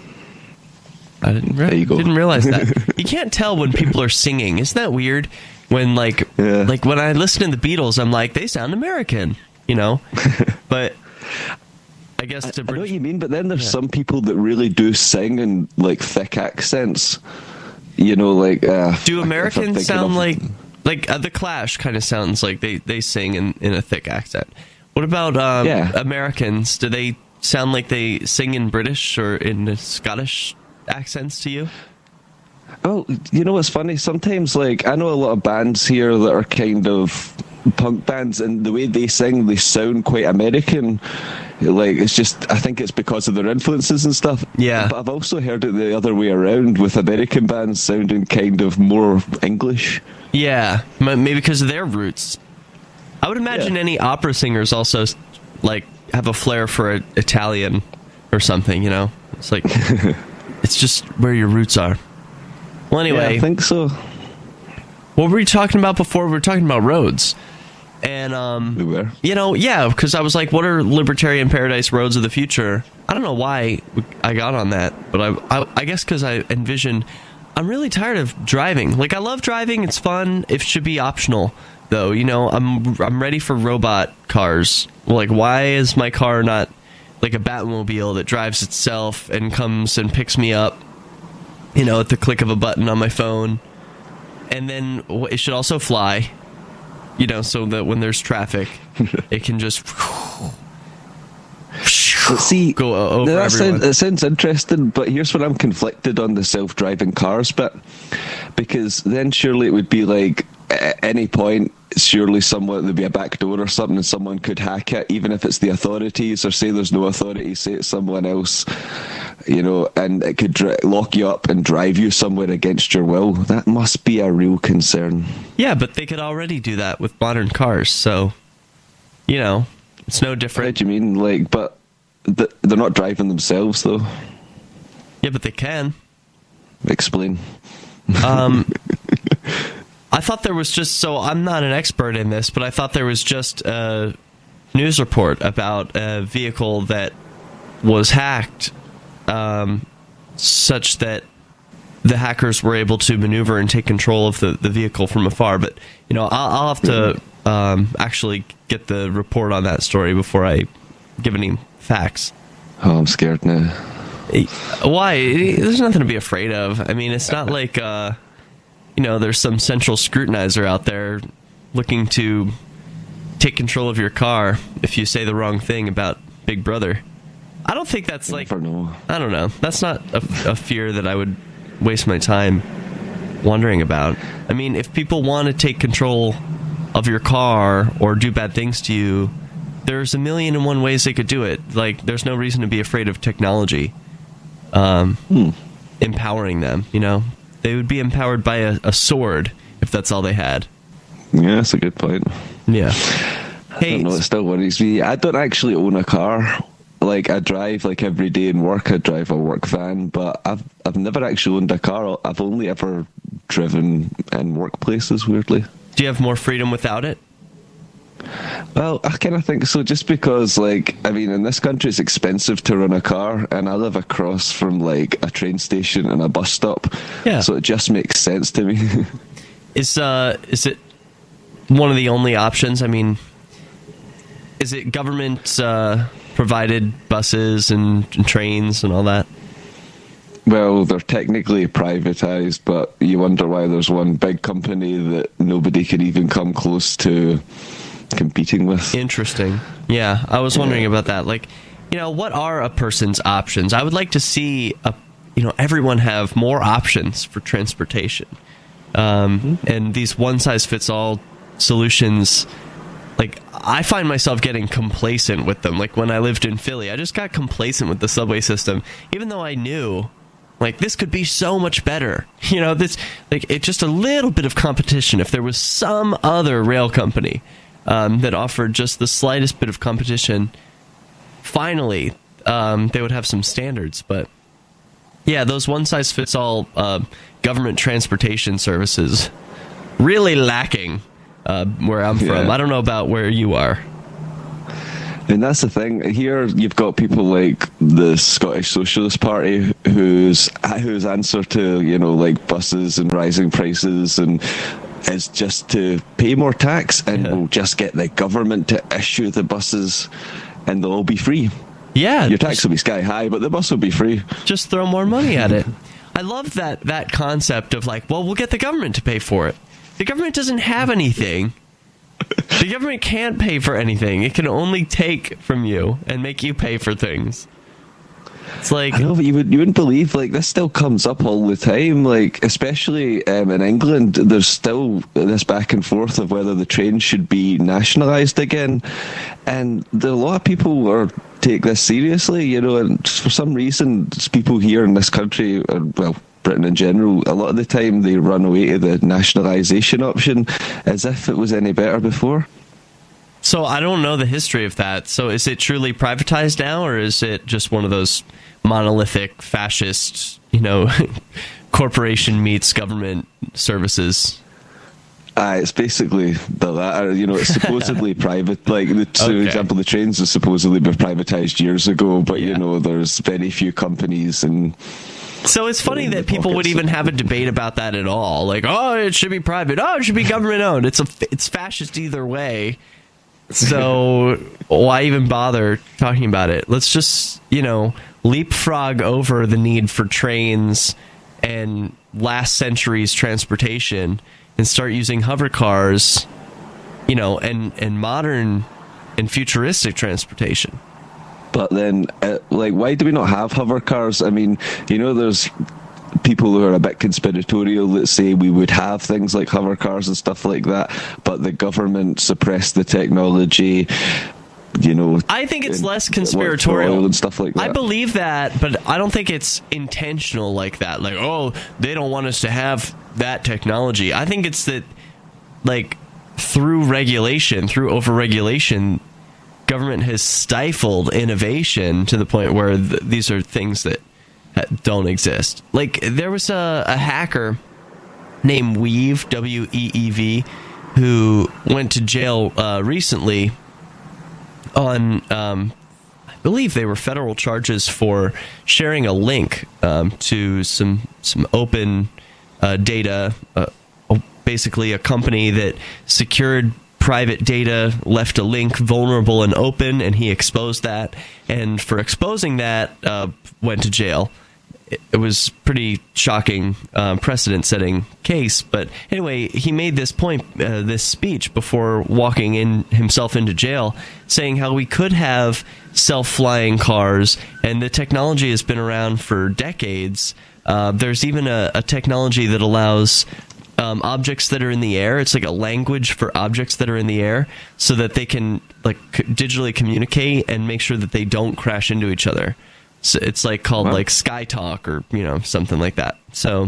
I didn't, re- There you go. didn't realize that. You can't tell when people are singing. Isn't that weird? When like Yeah. like when I listen to the Beatles, I'm like, they sound American, you know? But I guess to I know what British, you mean, but then there's Yeah. some people that really do sing in like thick accents. You know, like uh, do if I'm Americans thinking sound of- like like uh, the Clash kind of sounds like they, they sing in, in a thick accent. What about um, Yeah. Americans? Do they sound like they sing in British or in Scottish accents to you? Oh, you know what's funny? Sometimes, like, I know a lot of bands here that are kind of punk bands, and the way they sing, they sound quite American. Like, it's just, I think it's because of their influences and stuff. Yeah. But I've also heard it the other way around, with American bands sounding kind of more English. Yeah, m- maybe because of their roots. I would imagine Yeah. any opera singers also like have a flair for a, Italian or something. You know, it's like it's just where your roots are. Well, Yeah, anyway, I think so. what were we talking about before? We were talking about roads, and um, We were. you know, yeah, because I was like, what are libertarian paradise roads of the future? I don't know why I got on that, but I, I, I guess because I envision. I'm really tired of driving. Like, I love driving; it's fun. It should be optional, though. You know, I'm I'm ready for robot cars. Like, why is my car not like a Batmobile that drives itself and comes and picks me up? You know, at the click of a button on my phone. And then it should also fly, you know, so that when there's traffic, it can just But see, go o- over that everyone. sounds, it sounds interesting, but here's where I'm conflicted on the self-driving cars bit, because then surely it would be like, at any point, surely someone, there'd be a back door or something and someone could hack it, even if it's the authorities, or say there's no authorities, say it's someone else, you know, and it could dri- lock you up and drive you somewhere against your will. That must be a real concern. Yeah, but they could already do that with modern cars, so, you know, it's no What different. do you mean? Like, but th- they're not driving themselves, though. Yeah, but they can. Explain. Um, I thought there was just, so I'm not an expert in this, but I thought there was just a news report about a vehicle that was hacked, um, such that the hackers were able to maneuver and take control of the, the vehicle from afar. But, you know, I'll, I'll have to um, actually get the report on that story before I give any facts. Oh, I'm scared now. Why? There's nothing to be afraid of. I mean, it's not like, uh, you know, there's some central scrutinizer out there looking to take control of your car if you say the wrong thing about Big Brother. I don't think that's like, know. I don't know. That's not a, a fear that I would waste my time wondering about. I mean, if people want to take control of your car or do bad things to you, there's a million and one ways they could do it. Like, there's no reason to be afraid of technology um, hmm. empowering them, you know? They would be empowered by a, a sword if that's all they had. Yeah, that's a good point. Yeah. Hey, I don't know, it still worries me. I don't actually own a car. Like, I drive, like, every day in work, I drive a work van, but I've I've never actually owned a car. I've only ever driven in workplaces, weirdly. Do you have more freedom without it? Well, I kind of think so, just because, like, I mean, in this country it's expensive to run a car, and I live across from, like, a train station and a bus stop. Yeah. So it just makes sense to me. Is uh is it one of the only options? I mean, is it government uh, provided buses and, and trains and all that? Well, they're technically privatized, but you wonder why there's one big company that nobody can even come close to competing with. Interesting. Yeah, I was wondering yeah. about that. Like, you know, what are a person's options? I would like to see, a, you know, everyone have more options for transportation. Um, mm-hmm. And these one-size-fits-all solutions, like, I find myself getting complacent with them. Like, when I lived in Philly, I just got complacent with the subway system, even though I knew, like, this could be so much better. You know, this, like, it's just a little bit of competition. If there was some other rail company um, that offered just the slightest bit of competition, finally, um, they would have some standards. But, yeah, those one-size-fits-all uh, government transportation services, really lacking uh, where I'm from. Yeah. I don't know about where you are. And that's the thing. Here you've got people like the Scottish Socialist Party, whose whose answer to, you know, like buses and rising prices and is just to pay more tax, and yeah. we'll just get the government to issue the buses and they'll all be free. Yeah. Your tax will be sky high, but the bus will be free. Just throw more money at it. I love that that concept of, like, well, we'll get the government to pay for it. The government doesn't have anything. The government can't pay for anything. It can only take from you and make you pay for things. It's like, I know, but you, would, you wouldn't believe, like, this still comes up all the time. Like, especially um, in England, there's still this back and forth of whether the trains should be nationalised again. And there, a lot of people are take this seriously, you know, and for some reason, people here in this country, or, well, Britain in general, a lot of the time they run away to the nationalisation option as if it was any better before. So I don't know the history of that. So is it truly privatized now, or is it just one of those monolithic fascist, you know, corporation meets government services? Uh, it's basically the latter. You know, it's supposedly private. Like, the, so okay. for example, the trains are supposedly been privatized years ago, but, yeah. you know, there's very few companies and... So it's funny that people would even have a debate about that at all. Like, oh, it should be private. Oh, it should be government owned. It's a, it's fascist either way. So why even bother talking about it? Let's just, you know, leapfrog over the need for trains and last century's transportation and start using hover cars, you know, and, and modern and futuristic transportation. But then, uh, like, why do we not have hover cars? I mean, you know, there's people who are a bit conspiratorial that say we would have things like hover cars and stuff like that, but the government suppressed the technology, you know. I think it's less conspiratorial and stuff like that. I believe that, but I don't think it's intentional like that. Like, oh, they don't want us to have that technology. I think it's that, like, through regulation, through over-regulation, government has stifled innovation to the point where th- these are things that don't exist. Like, there was a, a hacker named Weave, W E E V, who went to jail uh, recently on, um, I believe they were federal charges for sharing a link um, to some some open uh, data, uh, basically a company that secured private data, left a link vulnerable and open, and he exposed that. And for exposing that, uh, went to jail. It, it was pretty shocking, um, precedent-setting case. But anyway, he made this point, uh, this speech before walking in himself into jail, saying how we could have self-flying cars, and the technology has been around for decades. Uh, there's even a, a technology that allows Um, objects that are in the air. It's like a language for objects that are in the air, so that they can like c- digitally communicate and make sure that they don't crash into each other. So it's like called wow. like Sky Talk or you know something like that. So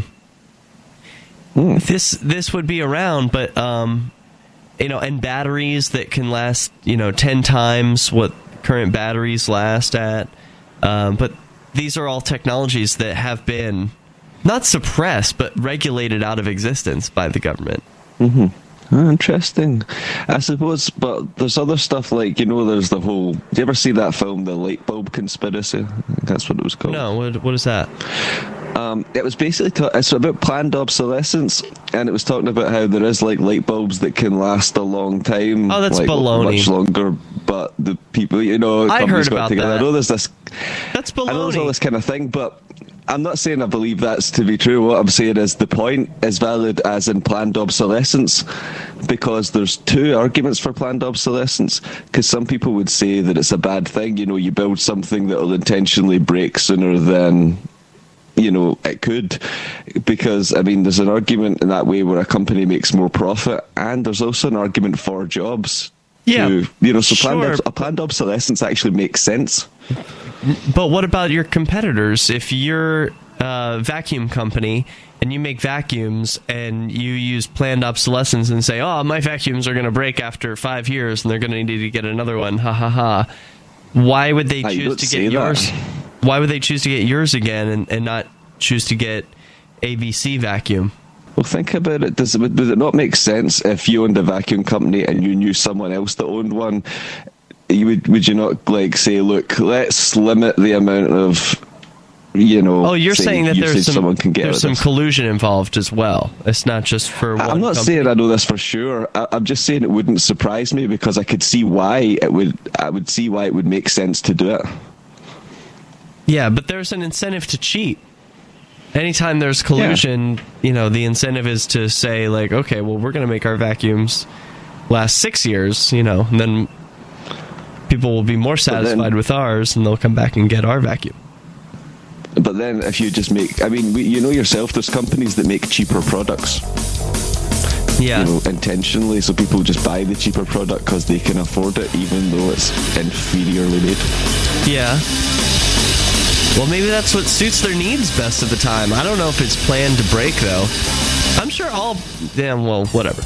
mm. this this would be around, but um, you know, and batteries that can last you know ten times what current batteries last at. Um, but these are all technologies that have been not suppressed, but regulated out of existence by the government. Mm-hmm. Oh, interesting. I suppose, but there's other stuff like, you know, there's the whole... Do you ever see that film, The Light Bulb Conspiracy? I think that's what it was called. No, what, what is that? Um, it was basically... Ta- it's about planned obsolescence, and it was talking about how there is, like, light bulbs that can last a long time. Oh, that's like, baloney. Much longer, but the people, you know... I heard about together. that. I know there's this... That's baloney. I know there's all this kind of thing, but... I'm not saying I believe that's to be true. What I'm saying is the point is valid as in planned obsolescence, because there's two arguments for planned obsolescence. Because some people would say that it's a bad thing. You know, you build something that will intentionally break sooner than, you know, it could. Because, I mean, there's an argument in that way where a company makes more profit, and there's also an argument for jobs. Yeah, to, you know, so sure. planned, a planned obsolescence actually makes sense. But what about your competitors? If you're a vacuum company and you make vacuums and you use planned obsolescence and say, oh, my vacuums are going to break after five years and they're going to need to get another one, ha ha ha. Why would they choose to get yours? That. Why would they choose to get yours again and, and not choose to get A B C vacuum? Well, think about it. Does it, does it not make sense if you owned a vacuum company and you knew someone else that owned one? You would would you not like say, look, let's limit the amount of, you know? Oh, you're saying that there's some someone can get there's some collusion involved as well. It's not just for. One I'm not company. saying I know this for sure. I, I'm just saying it wouldn't surprise me because I could see why it would. I would see why it would make sense to do it. Yeah, but there's an incentive to cheat. Anytime there's collusion, yeah. you know, the incentive is to say like, okay, well, we're going to make our vacuums last six years, you know, and then people will be more satisfied then, with ours, and they'll come back and get our vacuum. But then, if you just make, I mean, we, you know yourself, there's companies that make cheaper products. Yeah. You know, intentionally, so people just buy the cheaper product because they can afford it, even though it's inferiorly made. Yeah. Well, maybe that's what suits their needs best at the time. I don't know if it's planned to break, though. I'm sure all... Damn, well, whatever.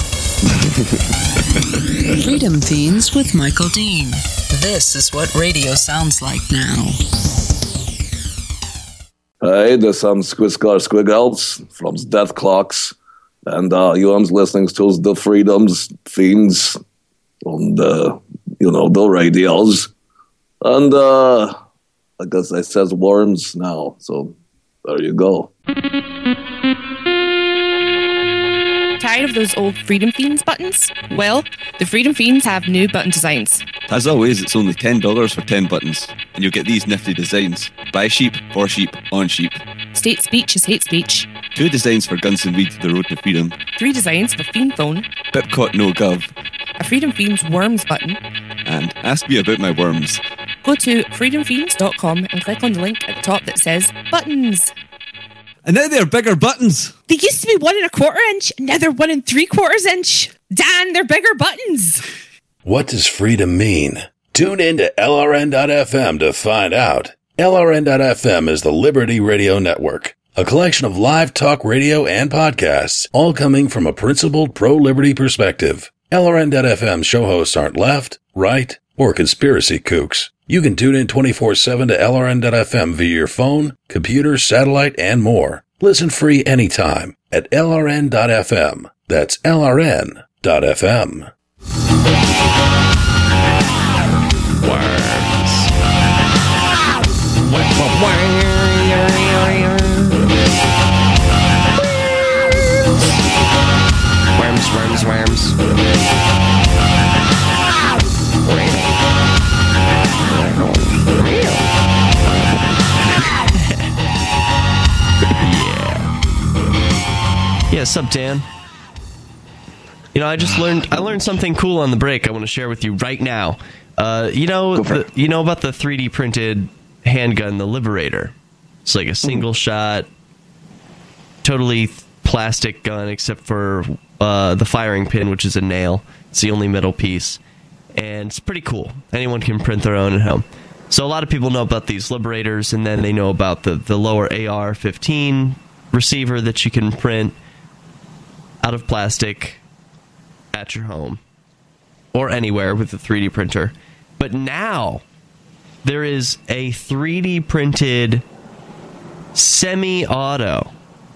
Freedom Fiends with Michael Dean. This is what radio sounds like now. Hey, this is some Squiscar Squiggles from Death Clocks. And uh, you are listening to the Freedom's Fiends on the, you know, the radios. And uh, I guess I says worms now. So there you go. Tired of those old Freedom Fiends buttons? Well, the Freedom Fiends have new button designs. As always, it's only ten dollars for ten buttons, and you'll get these nifty designs. By sheep, for sheep, on sheep. State speech is hate speech. Two designs for Guns and Weed, the road to freedom. Three designs for Fiend Phone. Pipcot no gov. A Freedom Fiends worms button. And ask me about my worms. Go to freedom fiends dot com and click on the link at the top that says buttons. And now they're bigger buttons. They used to be one and a quarter inch, now they're one and three quarters inch. Dan, they're bigger buttons. What does freedom mean? Tune in to L R N dot F M to find out. L R N dot F M is the Liberty Radio Network, a collection of live talk radio and podcasts, all coming from a principled pro-liberty perspective. L R N dot F M show hosts aren't left, right, or conspiracy kooks. You can tune in twenty-four seven to L R N dot F M via your phone, computer, satellite, and more. Listen free anytime at L R N dot F M. That's L R N dot F M. Worms, worms, worms. yeah. Yeah, sup, Dan? You know, I just learned I learned something cool on the break I want to share with you right now. Uh, you know, the, you know about the three D printed handgun, the Liberator. It's like a single shot, totally plastic gun except for uh, the firing pin, which is a nail. It's the only metal piece. And it's pretty cool. Anyone can print their own at home. So a lot of people know about these Liberators, and then they know about the, the lower A R fifteen receiver that you can print out of plastic at your home or anywhere with a three D printer. But now there is a three D printed semi-auto,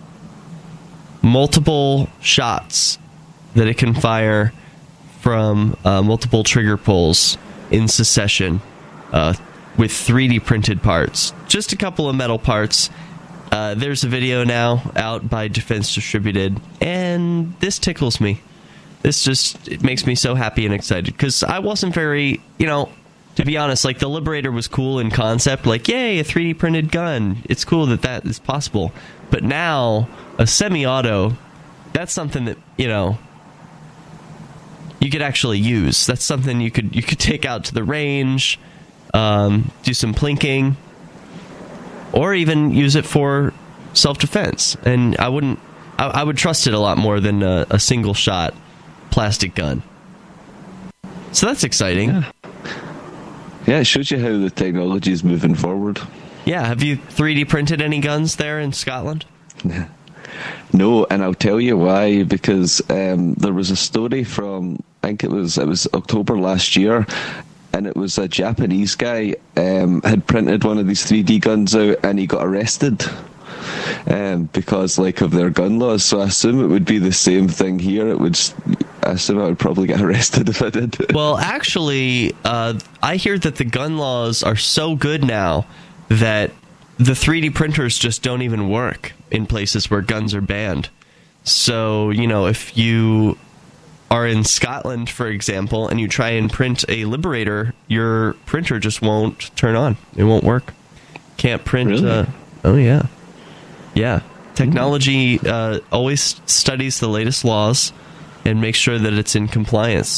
multiple shots that it can fire from uh, multiple trigger pulls in succession uh, with three D printed parts. Just a couple of metal parts. Uh, there's a video now out by Defense Distributed, and this tickles me. This just, it makes me so happy and excited, because I wasn't very, you know, to be honest, like, the Liberator was cool in concept, like, yay, a three D printed gun. It's cool that that is possible. But now, a semi-auto, that's something that, you know, you could actually use. That's something you could you could take out to the range, um, do some plinking, or even use it for self-defense. And I wouldn't, I, I would trust it a lot more than a, a single-shot plastic gun. So that's exciting. Yeah. yeah, it shows you how the technology is moving forward. Yeah, have you three D printed any guns there in Scotland? No, and I'll tell you why, because um, there was a story from, I think it was it was October last year, and it was a Japanese guy um, had printed one of these three D guns out, and he got arrested um, because, like, of their gun laws. So I assume it would be the same thing here. It would, I assume I would probably get arrested if I did. Well, actually, uh, I hear that the gun laws are so good now that the three D printers just don't even work in places where guns are banned. So, you know, if you are in Scotland, for example, and you try and print a Liberator, your printer just won't turn on. It won't work. Can't print. Really? Uh, oh, yeah. Yeah. Technology uh, always studies the latest laws and makes sure that it's in compliance.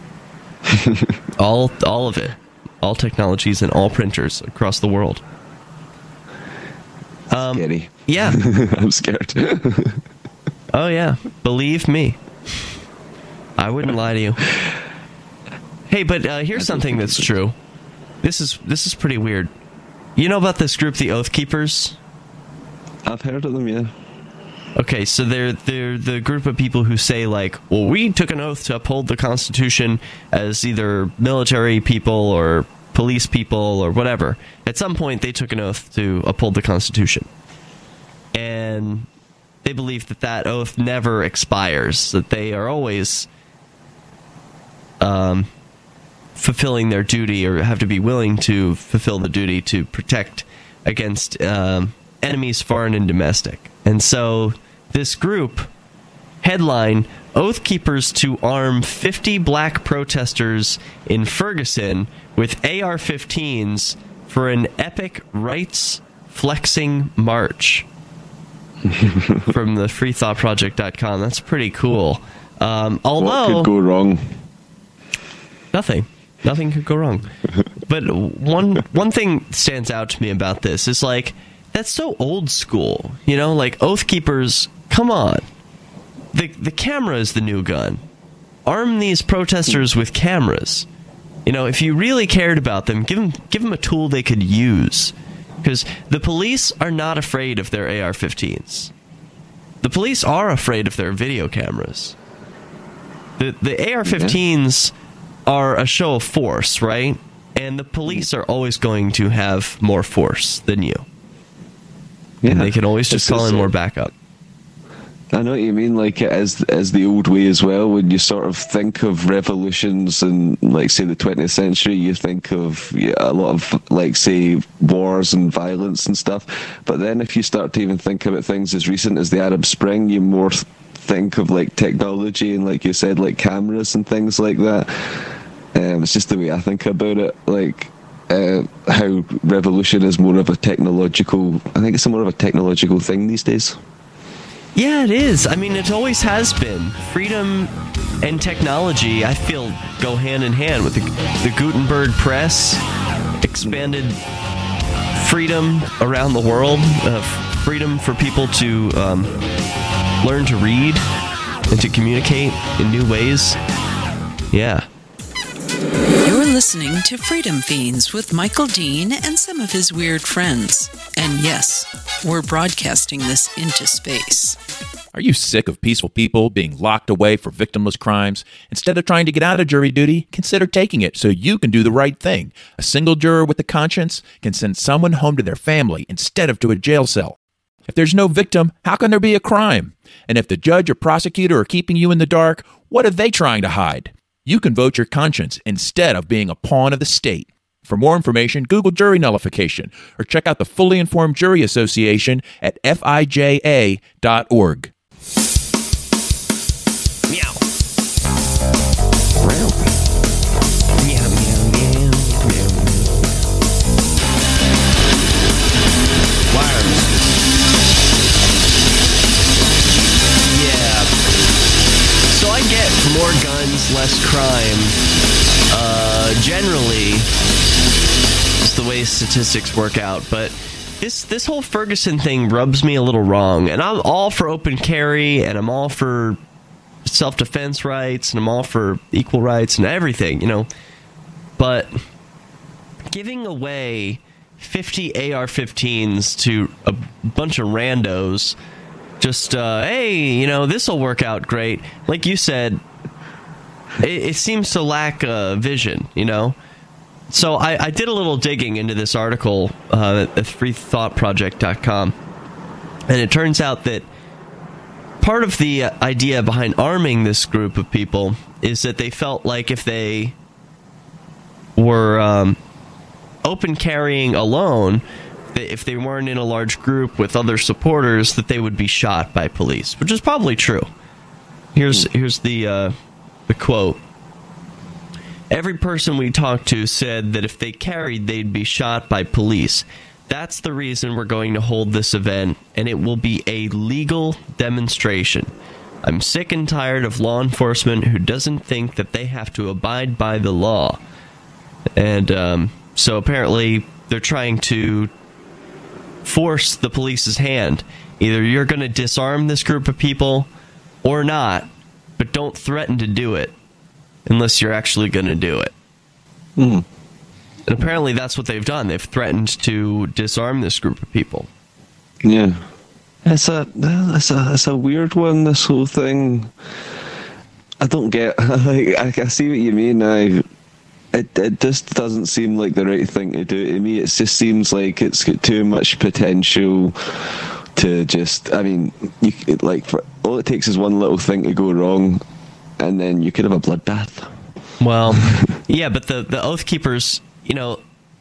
all, all of it. All technologies and all printers across the world. Um, Scary. Yeah. I'm scared. Oh, yeah. Believe me. I wouldn't lie to you. Hey, but uh, here's something that's true. This is this is pretty weird. You know about this group, the Oath Keepers? I've heard of them, yeah. Okay, so they're they're the group of people who say, like, well, we took an oath to uphold the Constitution as either military people or police people or whatever. At some point, they took an oath to uphold the Constitution. And they believe that that oath never expires, that they are always um, fulfilling their duty, or have to be willing to fulfill the duty to protect against um, enemies foreign and domestic. And so this group, headline, Oath Keepers to arm fifty black protesters in Ferguson with A R fifteens for an epic rights flexing march. From the free thought project dot com. That's pretty cool. Um, although, what could go wrong? Nothing. Nothing could go wrong. But one one thing stands out to me about this is, like, that's so old school. You know, like, Oath Keepers, come on. The the camera is the new gun. Arm these protesters with cameras. You know, if you really cared about them, give them, give them a tool they could use. Because the police are not afraid of their A R fifteens. The police are afraid of their video cameras. The the A R fifteens are a show of force, right? And the police are always going to have more force than you. Yeah, and they can always just This call is in more it. backup. I know what you mean. Like it is as the old way as well. When you sort of think of revolutions in, like, say, the twentieth century, you think of yeah, a lot of, like, say, wars and violence and stuff. But then, if you start to even think about things as recent as the Arab Spring, you more th- think of like technology and, like you said, like cameras and things like that. Um, it's just the way I think about it. Like. Uh, how revolution is more of a technological. I think it's more of a technological thing these days. Yeah, it is. I mean, it always has been. Freedom and technology, I feel, go hand in hand with the, the Gutenberg press, expanded freedom around the world, uh, freedom for people to um, learn to read and to communicate in new ways. Yeah. You're listening to Freedom Fiends with Michael Dean and some of his weird friends. And yes, we're broadcasting this into space. Are you sick of peaceful people being locked away for victimless crimes? Instead of trying to get out of jury duty, consider taking it so you can do the right thing. A single juror with a conscience can send someone home to their family instead of to a jail cell. If there's no victim, how can there be a crime? And if the judge or prosecutor are keeping you in the dark, what are they trying to hide? You can vote your conscience instead of being a pawn of the state. For more information, Google jury nullification or check out the Fully Informed Jury Association at F I J A dot org. Meow. Meow, meow, meow, meow. Worms. Yeah. So I get more guns, less crime. Uh, generally, it's the way statistics work out, but this this whole Ferguson thing rubs me a little wrong, and I'm all for open carry, and I'm all for self-defense rights, and I'm all for equal rights and everything, you know, but giving away fifty A R fifteens to a bunch of randos, just, uh, hey, you know, this'll work out great, like you said, it, it seems to lack uh, vision, you know. So I, I did a little digging into this article uh, at free thought project dot com, and it turns out that part of the idea behind arming this group of people is that they felt like if they were um, open carrying alone, that if they weren't in a large group with other supporters, that they would be shot by police, which is probably true. Here's here's the uh, the quote. Every person we talked to said that if they carried, they'd be shot by police. That's the reason we're going to hold this event, and it will be a legal demonstration. I'm sick and tired of law enforcement who doesn't think that they have to abide by the law. And um, so apparently they're trying to force the police's hand. Either you're going to disarm this group of people or not, but don't threaten to do it unless you're actually going to do it. Mm. And apparently that's what they've done. They've threatened to disarm this group of people. Yeah. It's a, it's a, it's a weird one, this whole thing. I don't get... I, I see what you mean. I, it, it just doesn't seem like the right thing to do to me. It just seems like it's got too much potential to just... I mean, you, like, for, all it takes is one little thing to go wrong, and then you could have a bloodbath. Well, yeah, but the, the Oath Keepers, you know,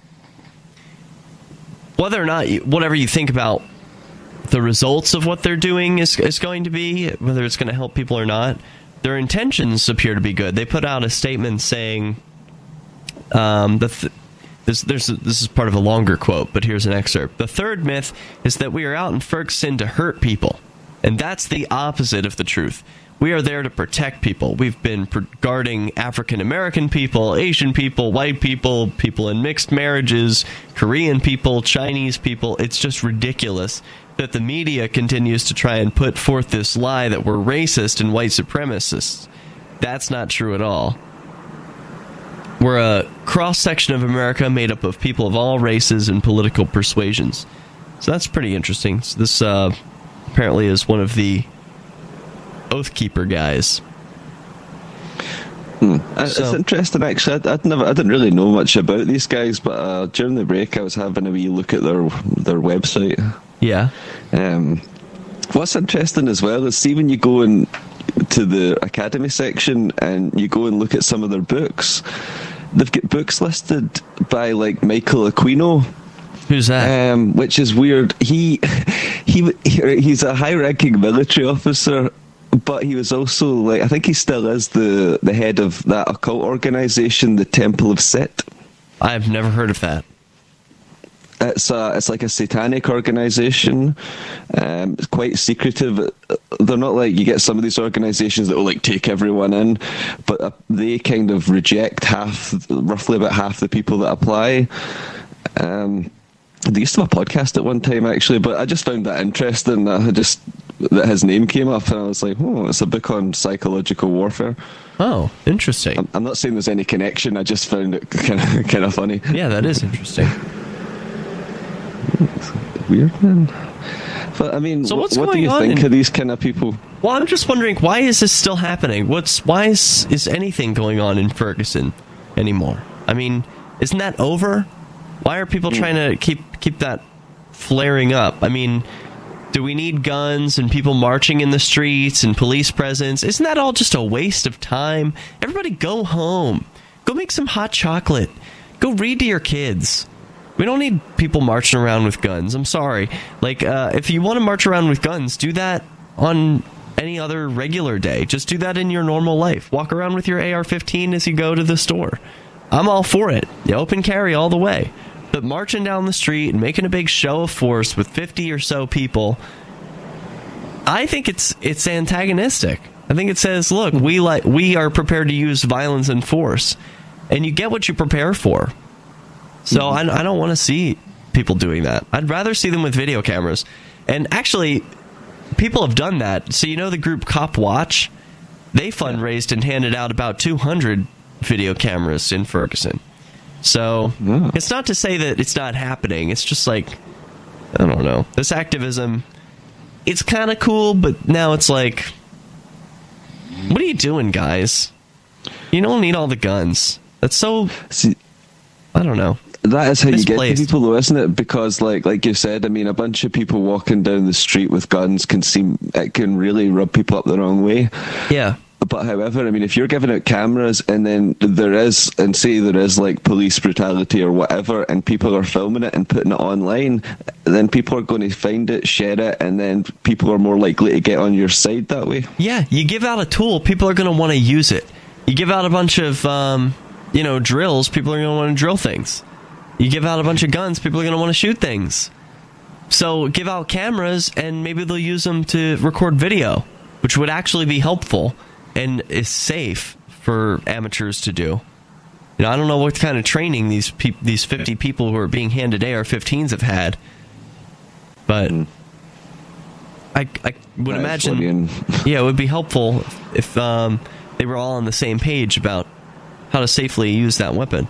whether or not, you, whatever you think about the results of what they're doing is, is going to be, whether it's going to help people or not, their intentions appear to be good. They put out a statement saying, um, the th- this, there's, this is part of a longer quote, but here's an excerpt. The third myth is that we are out in Ferguson to hurt people, and that's the opposite of the truth. We are there to protect people. We've been guarding African-American people, Asian people, white people, people in mixed marriages, Korean people, Chinese people. It's just ridiculous that the media continues to try and put forth this lie that we're racist and white supremacists. That's not true at all. We're a cross-section of America made up of people of all races and political persuasions. So that's pretty interesting. So this uh, apparently is one of the Oathkeeper guys. Hmm. So, it's interesting, actually. I'd, I'd never, I didn't really know much about these guys, but uh, during the break, I was having a wee look at their their website. Yeah. Um, what's interesting as well is, see, when you go in to the Academy section and you go and look at some of their books, they've got books listed by like Michael Aquino. Who's that? Um, which is weird. He, he, he he's a high-ranking military officer, but he was also, like, I think he still is the, the head of that occult organization, the Temple of Set. I've never heard of that. It's a, it's like a satanic organization. Um, it's quite secretive. They're not like, you get some of these organizations that will like take everyone in, but uh, they kind of reject half, roughly about half the people that apply. Um, they used to have a podcast at one time, actually, but I just found that interesting. That I just that his name came up, and I was like, "Oh, it's a book on psychological warfare." Oh, interesting. I'm, I'm not saying there's any connection. I just found it kind of kind of funny. Yeah, that is interesting. Weird, man. But I mean, so what's what going do you on think in- of these kind of people? Well, I'm just wondering, why is this still happening? What's why is is anything going on in Ferguson anymore? I mean, isn't that over? Why are people trying to keep keep that flaring up? I mean, do we need guns and people marching in the streets and police presence? Isn't that all just a waste of time? Everybody go home. Go make some hot chocolate. Go read to your kids. We don't need people marching around with guns. I'm sorry. Like, uh, if you want to march around with guns, do that on any other regular day. Just do that in your normal life. Walk around with your A R fifteen as you go to the store. I'm all for it. You open carry all the way. But marching down the street and making a big show of force with fifty or so people, I think it's it's antagonistic. I think it says, look, we like we are prepared to use violence and force, and you get what you prepare for. So mm-hmm. I, I don't want to see people doing that. I'd rather see them with video cameras. And actually, people have done that. So you know the group Cop Watch? They fundraised and handed out about two hundred video cameras in Ferguson. So yeah. It's not to say that it's not happening. It's just like, I don't know. This activism, it's kind of cool, but now it's like, what are you doing, guys? You don't need all the guns. That's so, See, I don't know. That is how Misplaced. you get to people, though, isn't it? Because, like, like you said, I mean, a bunch of people walking down the street with guns can seem, it can really rub people up the wrong way. Yeah. But however, I mean, if you're giving out cameras and then there is, and say there is like police brutality or whatever, and people are filming it and putting it online, then people are going to find it, share it, and then people are more likely to get on your side that way. Yeah, you give out a tool, people are going to want to use it. You give out a bunch of, um, you know, drills, people are going to want to drill things. You give out a bunch of guns, people are going to want to shoot things. So give out cameras, and maybe they'll use them to record video, which would actually be helpful and is safe for amateurs to do. You know, I don't know what kind of training these pe- these fifty people who are being handed A R fifteens have had, but I, I would That imagine, yeah, it would be helpful if, if um, they were all on the same page about how to safely use that weapon.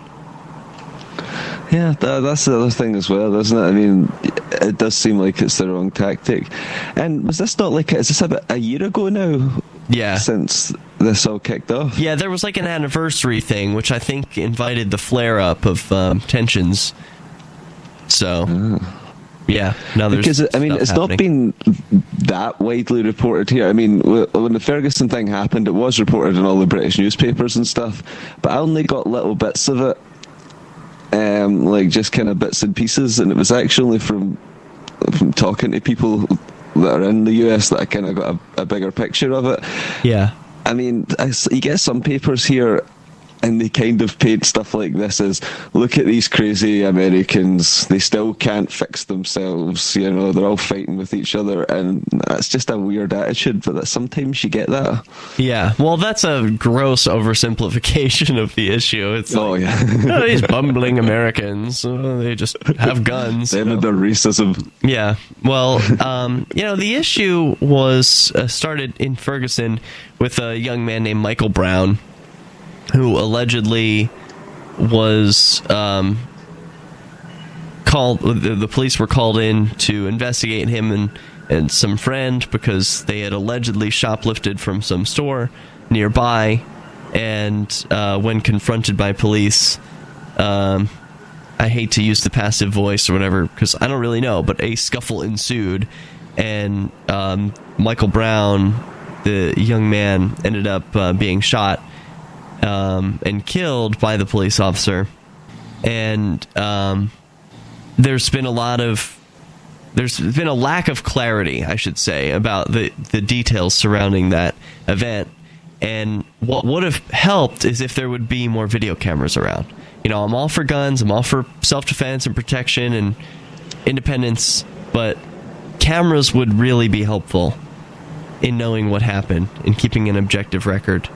Yeah, that, that's the other thing as well, isn't it? I mean, it does seem like it's the wrong tactic. And was this not like, is this about a year ago now? Yeah. Since this all kicked off? Yeah, there was like an anniversary thing, which I think invited the flare-up of um, tensions. So, oh. yeah, now there's Because, I mean, it's happening. not been that widely reported here. I mean, when the Ferguson thing happened, it was reported in all the British newspapers and stuff, but I only got little bits of it. Um, like just kind of bits and pieces, and it was actually from from talking to people that are in the U S that I kind of got a, a bigger picture of it. Yeah, I mean, I, you get some papers here, and they kind of paint stuff like this as, look at these crazy Americans, they still can't fix themselves, you know, they're all fighting with each other, and that's just a weird attitude, but that sometimes you get that. Yeah, well, that's a gross oversimplification of the issue. It's oh, like, yeah. oh, these bumbling Americans, uh, they just have guns. Them and their racism. Yeah, well, um, you know, the issue was uh, started in Ferguson with a young man named Michael Brown, who allegedly was um, called, the, the police were called in to investigate him and, and some friend because they had allegedly shoplifted from some store nearby, and uh, when confronted by police, um, I hate to use the passive voice or whatever because I don't really know, but a scuffle ensued, and um, Michael Brown, the young man, ended up uh, being shot um, and killed by the police officer. And um, there's been a lot of there's been a lack of clarity, I should say, about the, the details surrounding that event. And what would have helped is if there would be more video cameras around. You know, I'm all for guns, I'm all for self-defense and protection and independence, but cameras would really be helpful in knowing what happened and keeping an objective record.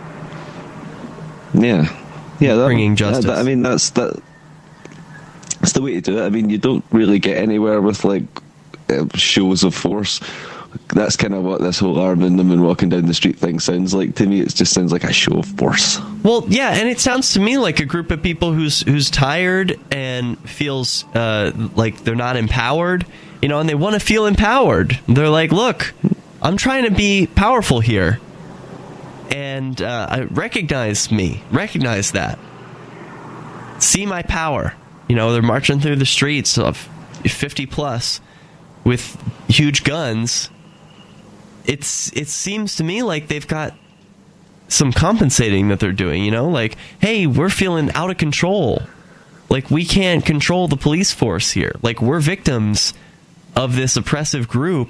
Yeah. Yeah, that, bringing justice. That, I mean, that's that. That's the way to do it. I mean, you don't really get anywhere with like uh, shows of force. That's kind of what this whole arming them and walking down the street thing sounds like to me. It just sounds like a show of force. Well, yeah, and it sounds to me like a group of people who's who's tired and feels uh, like they're not empowered, you know, and they want to feel empowered. They're like, look, I'm trying to be powerful here, and uh, I recognize me, recognize that, see my power. You know, they're marching through the streets of fifty plus with huge guns. It's it seems to me like they've got some compensating that they're doing, you know, like, hey, we're feeling out of control. Like, we can't control the police force here. Like, we're victims of this oppressive group,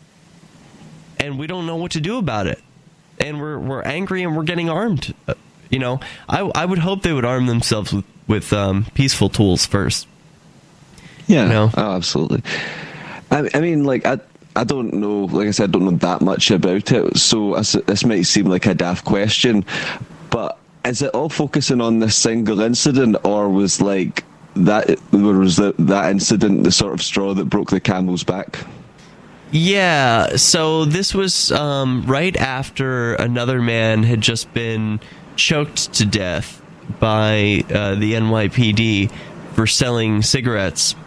and we don't know what to do about it. And we're we're angry and we're getting armed. Uh, you know, I I would hope they would arm themselves with with um, peaceful tools first. Yeah, you know? Oh, absolutely. I, I mean, like, I I don't know, like I said, I don't know that much about it, so this might seem like a daft question, but is it all focusing on this single incident, or was like that, was that, that incident the sort of straw that broke the camel's back? Yeah, so this was um, right after another man had just been choked to death by uh, the N Y P D for selling cigarettes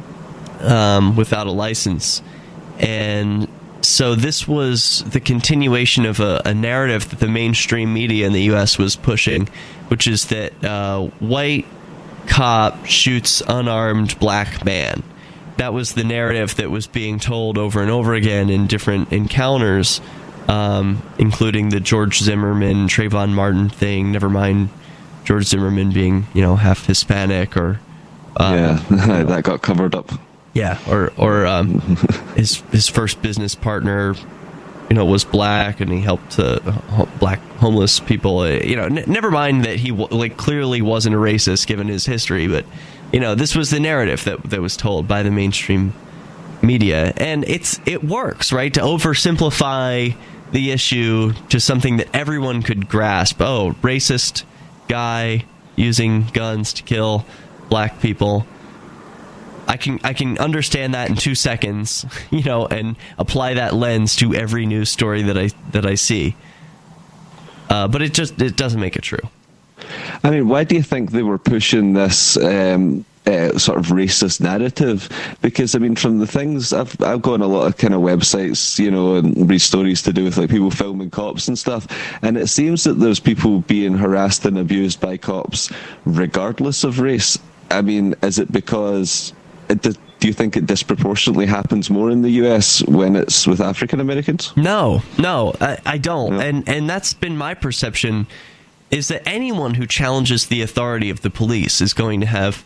um, without a license. And so this was the continuation of a, a narrative that the mainstream media in the U S was pushing, which is that uh, white cop shoots unarmed black man. That was the narrative that was being told over and over again in different encounters, um, including the George Zimmerman, Trayvon Martin thing, never mind George Zimmerman being, you know, half Hispanic or... Uh, yeah, you know, that got covered up. Yeah, or or um, his his first business partner, you know, was black, and he helped uh, ho- black homeless people. Uh, you know, n- never mind that he w- like clearly wasn't a racist given his history, but you know, this was the narrative that that was told by the mainstream media, and it's it works, right, to oversimplify the issue to something that everyone could grasp. Oh, racist guy using guns to kill black people. I can I can understand that in two seconds, you know, and apply that lens to every news story that I that I see. Uh, but it just it doesn't make it true. I mean, why do you think they were pushing this um, uh, sort of racist narrative? Because I mean, from the things I've I've gone a lot of kind of websites, you know, and read stories to do with like people filming cops and stuff, and it seems that there's people being harassed and abused by cops regardless of race. I mean, is it because it, do you think it disproportionately happens more in the U S when it's with African Americans? No, no, I, I don't. No. And and that's been my perception, is that anyone who challenges the authority of the police is going to have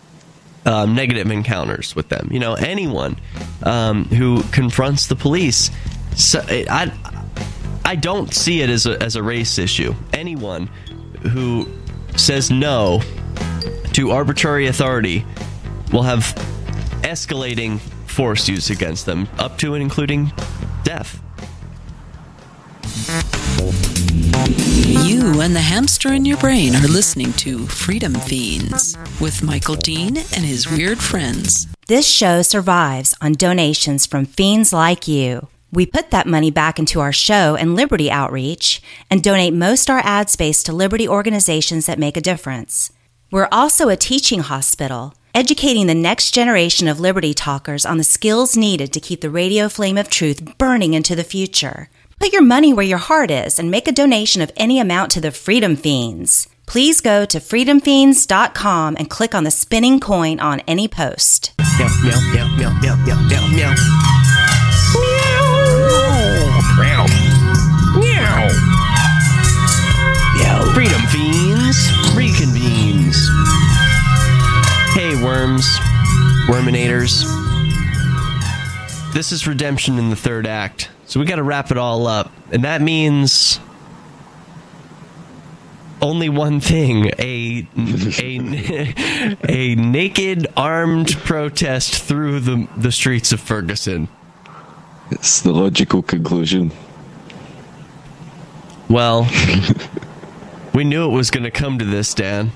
um, negative encounters with them. You know, anyone um, who confronts the police. So it, I, I don't see it as a, as a race issue. Anyone who says no to arbitrary authority will have escalating force used against them, up to and including death. You and the hamster in your brain are listening to Freedom Fiends with Michael Dean and his weird friends. This show survives on donations from fiends like you. We put that money back into our show and Liberty outreach and donate most our ad space to Liberty organizations that make a difference. We're also a teaching hospital, educating the next generation of Liberty talkers on the skills needed to keep the radio flame of truth burning into the future. Put your money where your heart is and make a donation of any amount to the Freedom Fiends. Please go to freedom fiends dot com and click on the spinning coin on any post. Meow, meow, meow, meow, meow, meow, meow, meow. Meow. Meow. Meow. Freedom Fiends reconvenes. Hey, worms. Worminators. This is redemption in the third act. So we got to wrap it all up. And that means only one thing. A, a, a naked, armed protest through the, the streets of Ferguson. It's the logical conclusion. Well, we knew it was going to come to this, Dan.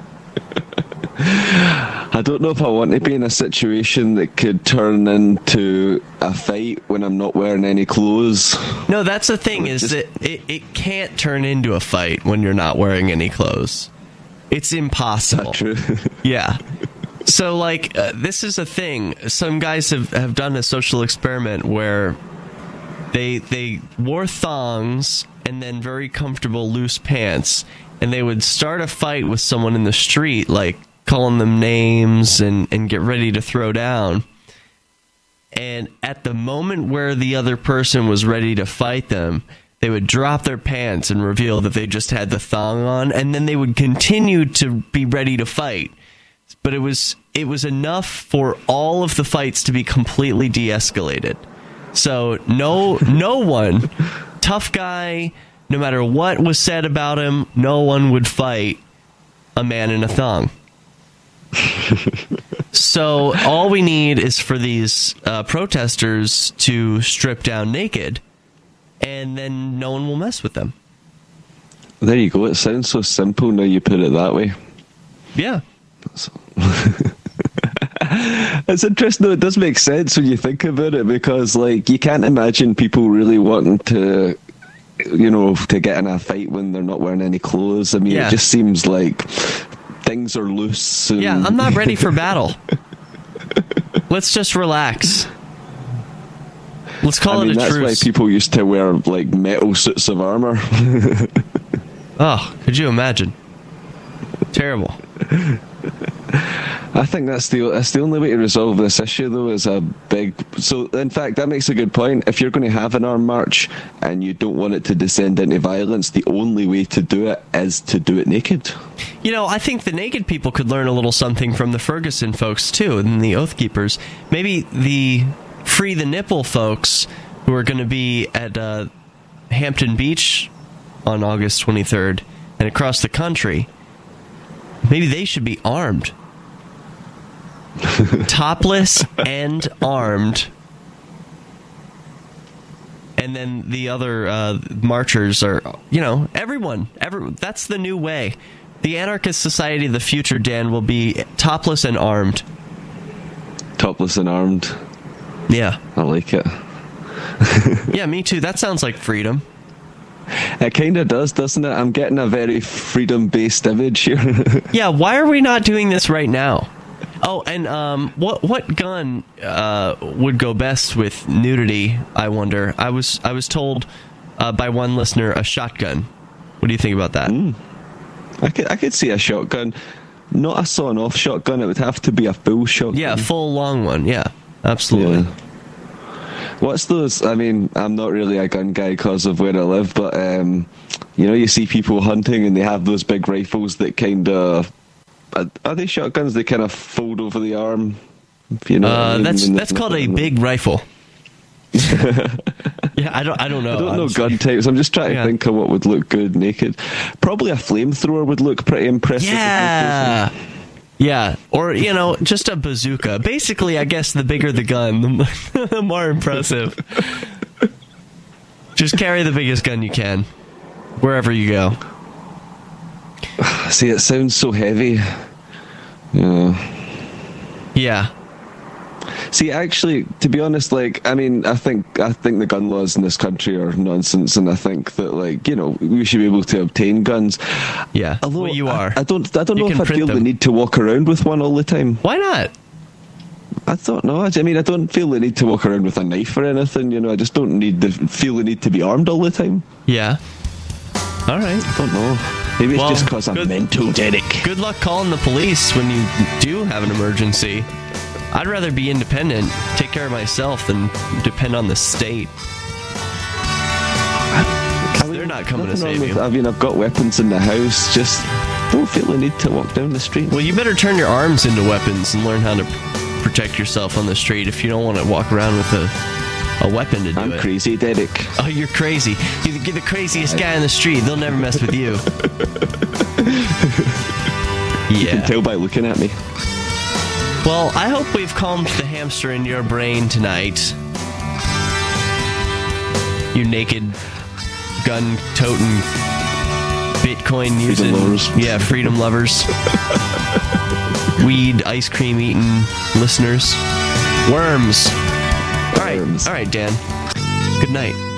I don't know if I want to be in a situation that could turn into a fight when I'm not wearing any clothes. No, that's the thing, is just, that it, it can't turn into a fight when you're not wearing any clothes. It's impossible. Is that true? Yeah. So, like, uh, this is a thing. Some guys have, have done a social experiment where they they wore thongs and then very comfortable loose pants, and they would start a fight with someone in the street, like calling them names and, and get ready to throw down. And at the moment where the other person was ready to fight them, they would drop their pants and reveal that they just had the thong on, and then they would continue to be ready to fight. But it was it was enough for all of the fights to be completely de-escalated. So no no one, tough guy, no matter what was said about him, no one would fight a man in a thong. So all we need is for these uh, protesters to strip down naked, and then no one will mess with them. There you go. It sounds so simple now you put it that way. Yeah. It's interesting though. It does make sense when you think about it, because like you can't imagine people really wanting to, you know, to get in a fight when they're not wearing any clothes. I mean, Yeah. it just seems like things are loose. And Yeah, I'm not ready for battle. Let's just relax. Let's call I mean, it a that's truce. why people used to wear like metal suits of armor. Oh, could you imagine? Terrible. I think that's the that's the only way to resolve this issue, though, is a big... So, in fact, that makes a good point. If you're going to have an armed march and you don't want it to descend into violence, the only way to do it is to do it naked. You know, I think the naked people could learn a little something from the Ferguson folks, too, and the Oath Keepers. Maybe the Free the Nipple folks who are going to be at uh, Hampton Beach on August twenty-third and across the country, maybe they should be armed. Topless and armed. And then the other uh, marchers are, you know, everyone. Every, that's the new way. The anarchist society of the future, Dan, will be topless and armed. Topless and armed. Yeah. I like it. Yeah, me too. That sounds like freedom. It kind of does, doesn't it? I'm getting a very freedom-based image here. Yeah, why are we not doing this right now? Oh, and um, what what gun uh, would go best with nudity, I wonder? I was I was told uh, by one listener, a shotgun. What do you think about that? Mm. I could I could see a shotgun. Not a sawn-off shotgun. It would have to be a full shotgun. Yeah, a full long one. Yeah, absolutely. Yeah. What's those? I mean, I'm not really a gun guy because of where I live, but um, you know, you see people hunting and they have those big rifles that kind of are, are they shotguns? They kind of fold over the arm. If you know, Uh, what I mean? that's And that's called a big rifle. Yeah, I don't I don't know. I don't know honestly. gun types. I'm just trying Yeah. to think of what would look good naked. Probably a flamethrower would look pretty impressive. Yeah. Yeah, or, you know, just a bazooka. Basically, I guess the bigger the gun, the, the more impressive. Just carry the biggest gun you can, wherever you go. See, it sounds so heavy. Yeah. Yeah. See, actually, to be honest, like, I mean, I think I think the gun laws in this country are nonsense, and I think that, like, you know, we should be able to obtain guns. Yeah, Although well, you are. I, I don't, I don't You know can if I print feel the them. need to walk around with one all the time. Why not? I don't know. I mean, I don't feel the need to walk around with a knife or anything. You know, I just don't need the feel the need to be armed all the time. Yeah. All right. I don't know. Maybe it's Well, just because I'm good- mental, Derek. Good luck calling the police when you do have an emergency. I'd rather be independent, take care of myself, than depend on the state. They're not coming to Nothing wrong save with- you. I mean, I've got weapons in the house. Just don't feel the need to walk down the street. Well, you better turn your arms into weapons and learn how to protect yourself on the street if you don't want to walk around with a, a weapon to do I'm it. crazy, Derek. Oh, you're crazy. You're the, you're the craziest guy on the street. They'll never mess with you. You can Yeah. tell by looking at me. Well, I hope we've calmed the hamster in your brain tonight. You naked, gun-toting, Bitcoin-using... lovers. Yeah, freedom lovers. Weed, ice cream eating listeners. Worms. All right, Worms. all right, Dan. Good night.